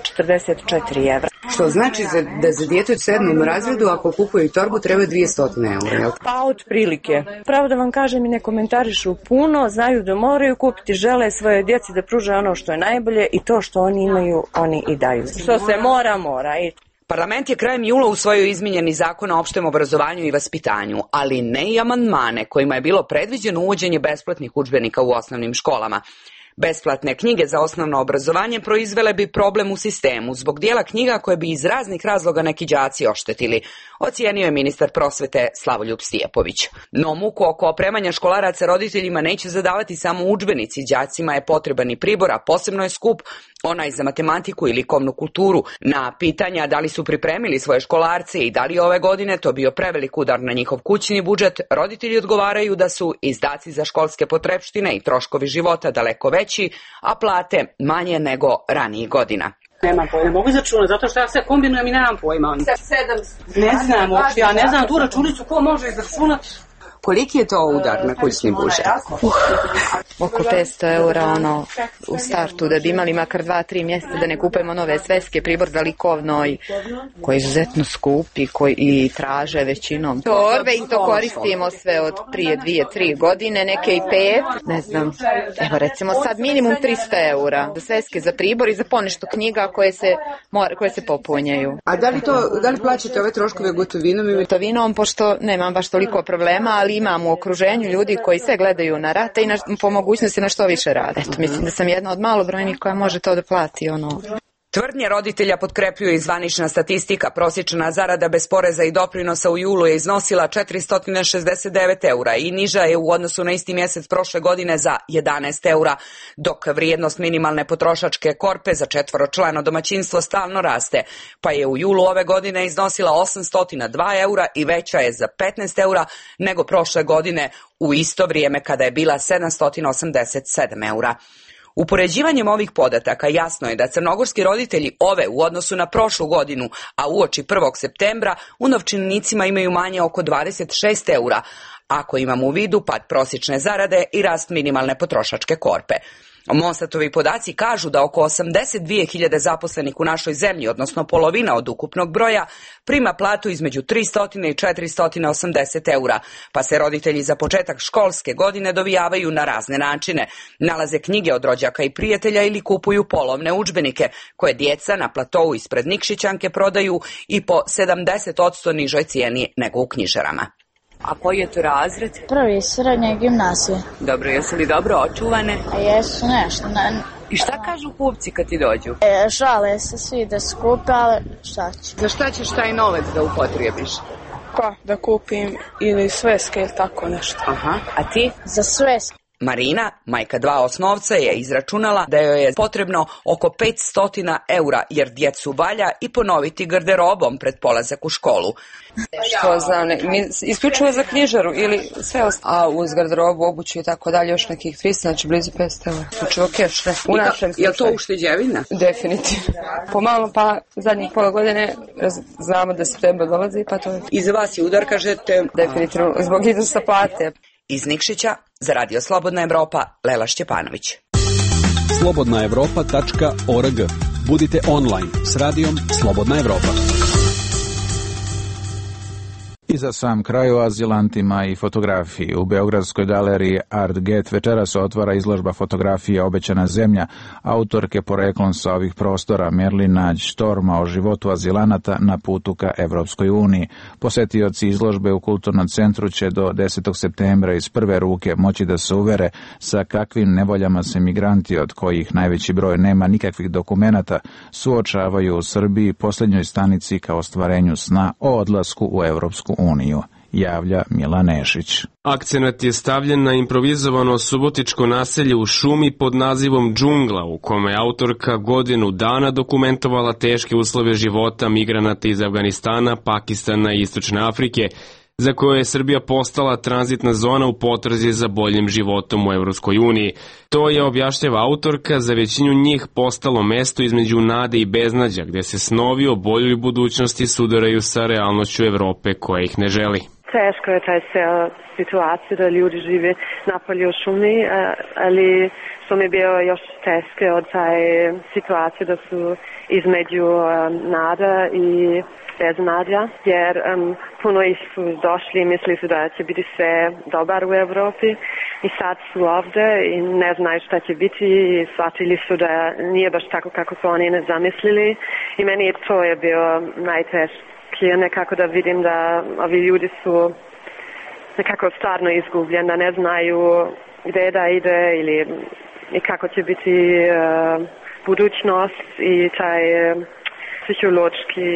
44 evra. Što znači da za dijete u 7. razredu ako kupuju torbu treba 200 eura? Pa otprilike. Pravo da vam kažem i ne komentarišu puno, znaju da moraju kupiti, žele svoje djeci da pruže ono što je najbolje i to što oni imaju, oni i daju. Što se mora, mora. Parlament je krajem jula usvojio izmijenjeni zakon o opštem obrazovanju i vaspitanju, ali ne i amandmane kojima je bilo predviđeno uvođenje besplatnih udžbenika u osnovnim školama. Besplatne knjige za osnovno obrazovanje proizvele bi problem u sistemu zbog dijela knjiga koje bi iz raznih razloga neki đaci oštetili, ocijenio je ministar prosvete Slavoljub Stijepović. No muku oko opremanja školaraca roditeljima neće zadavati samo udžbenici, đacima je potreban i pribor, a posebno je skup onaj za matematiku i likovnu kulturu. Na pitanja da li su pripremili svoje školarce i da li ove godine to bio prevelik udar na njihov kućni budžet, roditelji odgovaraju da su izdaci za školske potrepštine i troškovi života daleko veći, a plate manje nego ranijih godina. Nemam pojma, mogu izračunati, zato što ja sve kombinujem i nemam pojma. Ne znam uopšte, ja ne znam tu računicu ko može izračunati. Koliki je to udar na kućni budžet? Oko 500 eura u startu, da bi imali makar 2-3 mjeseca da ne kupujemo nove sveske, pribor za likovno koji je izuzetno skup i koji traže većinom. Torbe i to koristimo sve od prije 2-3 godine, neke i 5, ne znam, evo recimo sad minimum 300 eura za sveske, za pribor i za ponešto knjiga koje se popunjaju. A da li plaćate ove troškove gotovinom? Gotovinom, pošto nemam baš toliko problema, ali imam u okruženju ljudi koji sve gledaju na rate i po mogućnosti na što više rade. Eto, mislim da sam jedna od malobrojnih koja može to da plati. Tvrdnje roditelja potkrepljuje i zvanična statistika. Prosječna zarada bez poreza i doprinosa u julu je iznosila 469 eura i niža je u odnosu na isti mjesec prošle godine za 11 eura, dok vrijednost minimalne potrošačke korpe za četvoročlano domaćinstvo stalno raste, pa je u julu ove godine iznosila 802 eura i veća je za 15 eura nego prošle godine u isto vrijeme kada je bila 787 eura. Upoređivanjem ovih podataka jasno je da crnogorski roditelji ove u odnosu na prošlu godinu, a uoči 1. septembra, u novčanicima imaju manje oko 26 eura, ako imamo u vidu pad prosječne zarade i rast minimalne potrošačke korpe. Monstatovi podaci kažu da oko 82.000 zaposlenih u našoj zemlji, odnosno polovina od ukupnog broja, prima platu između 300 i 480 eura, pa se roditelji za početak školske godine dovijavaju na razne načine. Nalaze knjige od rođaka i prijatelja ili kupuju polovne udžbenike, koje djeca na platovu ispred Nikšićanke prodaju i po 70% nižoj cijeni nego u knjižarama. A koji je to razred? Prvi, srednje gimnazije. Dobro, jesu li dobro očuvane? A jesu nešto, I šta kažu kupci kad ti dođu? Žale se svi da skupe, ali šta će? Za šta ćeš taj novac da upotrijebiš? Da kupim ili sveske ili tako nešto. Aha, a ti? Za sveske. Marina, majka 2 osnovca, je izračunala da joj je potrebno oko 500 eura, jer djecu valja i ponoviti garderobom pred polazak u školu. Što znam, isključivo za knjižaru ili sve ostalo. A uz garderobu, obuću i tako dalje još nekih 300, znači blizu 500 eura. Isključivo keš, ne. U našem slučaju. Je to ušteđevina? Definitivno. Pomalo, pa zadnjih pola godine znamo da septembar dolazi, pa to je. I za vas je udar, kažete? Definitivno, zbog iznosa plate. Iz Nikšića, za Radio Slobodna Evropa, Lela Šćepanović. slobodnaevropa.org. Budite online s radijom Slobodna Evropa. I za sam kraj o azilantima i fotografiji. U Beogradskoj galeriji Art Get večeras otvara izložba fotografije Obećana zemlja, autorke poreklom sa ovih prostora Merlin Nađ Torma o životu azilanata na putu ka Evropskoj uniji. Posetioci izložbe u Kulturnom centru će do 10. septembra iz prve ruke moći da se uvere sa kakvim nevoljama se migranti, od kojih najveći broj nema nikakvih dokumenata, suočavaju u Srbiji, posljednjoj stanici ka ostvarenju sna o odlasku u Evropsku uniju, javlja Milan Nešić. Akcenat je stavljen na improvizovano subotičko naselje u šumi pod nazivom Džungla, u kome je autorka godinu dana dokumentovala teške uslove života migranata iz Afganistana, Pakistana i Istočne Afrike, za koje je Srbija postala tranzitna zona u potrazi za boljim životom u Evropskoj uniji. To je, objašnjava autorka, za većinu njih postalo mesto između nade i beznađa, gde se snovi o boljoj budućnosti sudaraju sa realnošću Evrope koja ih ne želi. Teško je taj situacija da ljudi žive napolje u šumi, ali što mi je bio još teško od taj situacije da su između nada i beznadja, jer puno ih su došli i misli su da će biti sve dobar u Evropi i sad su ovde i ne znaju šta će biti i shvatili su da nije baš tako kako su oni ne zamislili i meni je to bio najteže, nekako da vidim da ovi ljudi su nekako stvarno izgubljeni, da ne znaju gde da ide ili i kako će biti budućnost i taj psihološki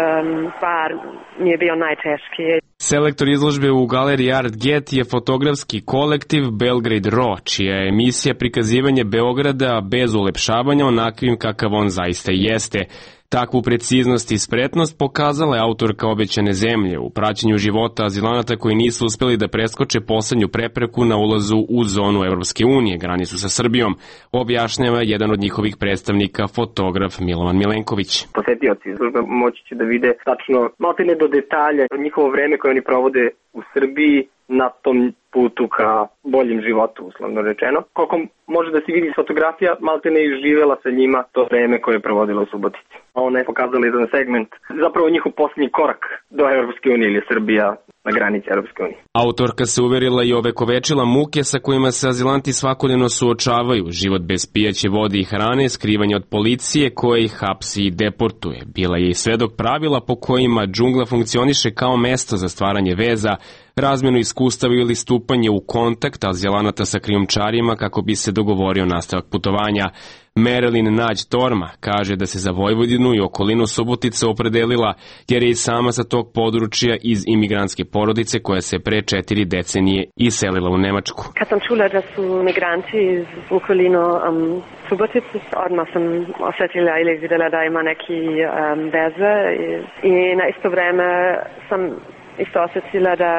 par mi je bio najteški. Selektor izložbe u galeriji Art Get je fotografski kolektiv Belgrade Raw, čija je emisija prikazivanje Beograda bez ulepšavanja onakvim kakav on zaista jeste. Takvu preciznost i spretnost pokazala je autorka Obećane zemlje u praćenju života azilanata koji nisu uspeli da preskoče poslednju prepreku na ulazu u zonu Evropske unije, granicu sa Srbijom, objašnjava jedan od njihovih predstavnika, fotograf Milovan Milenković. Posetioci izložbe moći će da vide tačno maltene do detalja njihovo vreme koje oni provode u Srbiji na tom putu ka boljem životu, uslovno rečeno. Koliko može da se vidi s fotografija, maltene je živela sa njima to vreme koje je provodila u Subotici. Ona je pokazala jedan segment, zapravo njihov posljednji korak do Evropske unije ili Srbija na granici Evropske unije. Autorka se uverila i ovekovečila muke sa kojima se azilanti svakodnevno suočavaju, život bez pijaće vode i hrane, skrivanje od policije koja ih hapsi i deportuje. Bila je i svedok pravila po kojima džungla funkcioniše kao mesto za stvaranje veza, razmenu iskustava ili stupanje u kontakt azilanata sa krijumčarima kako bi se dogovorio nastavak putovanja. Merlin Nađ Torma kaže da se za Vojvodinu i okolinu Subotice opredelila jer je i sama sa tog područja iz imigrantske porodice koja se pre 4 decenije iselila u Nemačku. Kad sam čula da su migranti iz okolinu Subotice, odmah sam osjetila ili videla da ima neki veze i na isto vreme sam isto osjetila da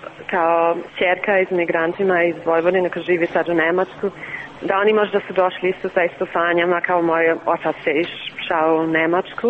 kao čerka iz migrantima iz Vojvodine koja živi sad u Nemačku, da oni možda su došli isto sa isto sanjama kao moj otac je išao u Nemačku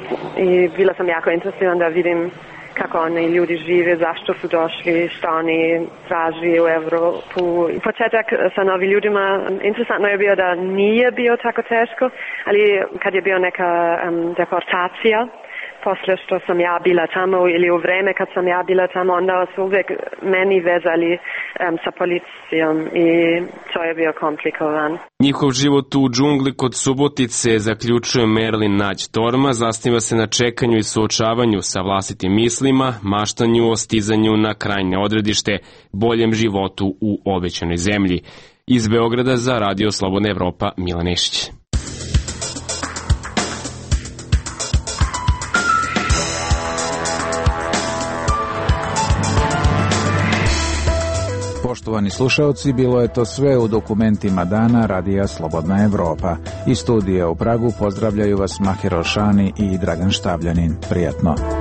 i bila sam jako interesirana da vidim kako oni ljudi žive, zašto su došli, što oni traži u Evropu. Početak sa novi ljudima interesantno je bio da nije bio tako teško, ali kad je bio neka deportacija, posle što sam ja bila tamo ili u vreme kad sam ja bila tamo, onda su uvijek meni vezali sa policijom i to je bio komplikovan. Njihov život u džungli kod Subotice, zaključuje Merlin Nađ Torma, zasniva se na čekanju i suočavanju sa vlastitim mislima, maštanju o stizanju na krajnje odredište, boljem životu u obećanoj zemlji. Iz Beograda za Radio Slobodna Evropa, Milan Nešić. Poštovani slušaoci, bilo je to sve u dokumentima dana Radija Slobodna Evropa. Iz studija u Pragu pozdravljaju vas Mahir Ošani i Dragan Štavljanin. Prijatno.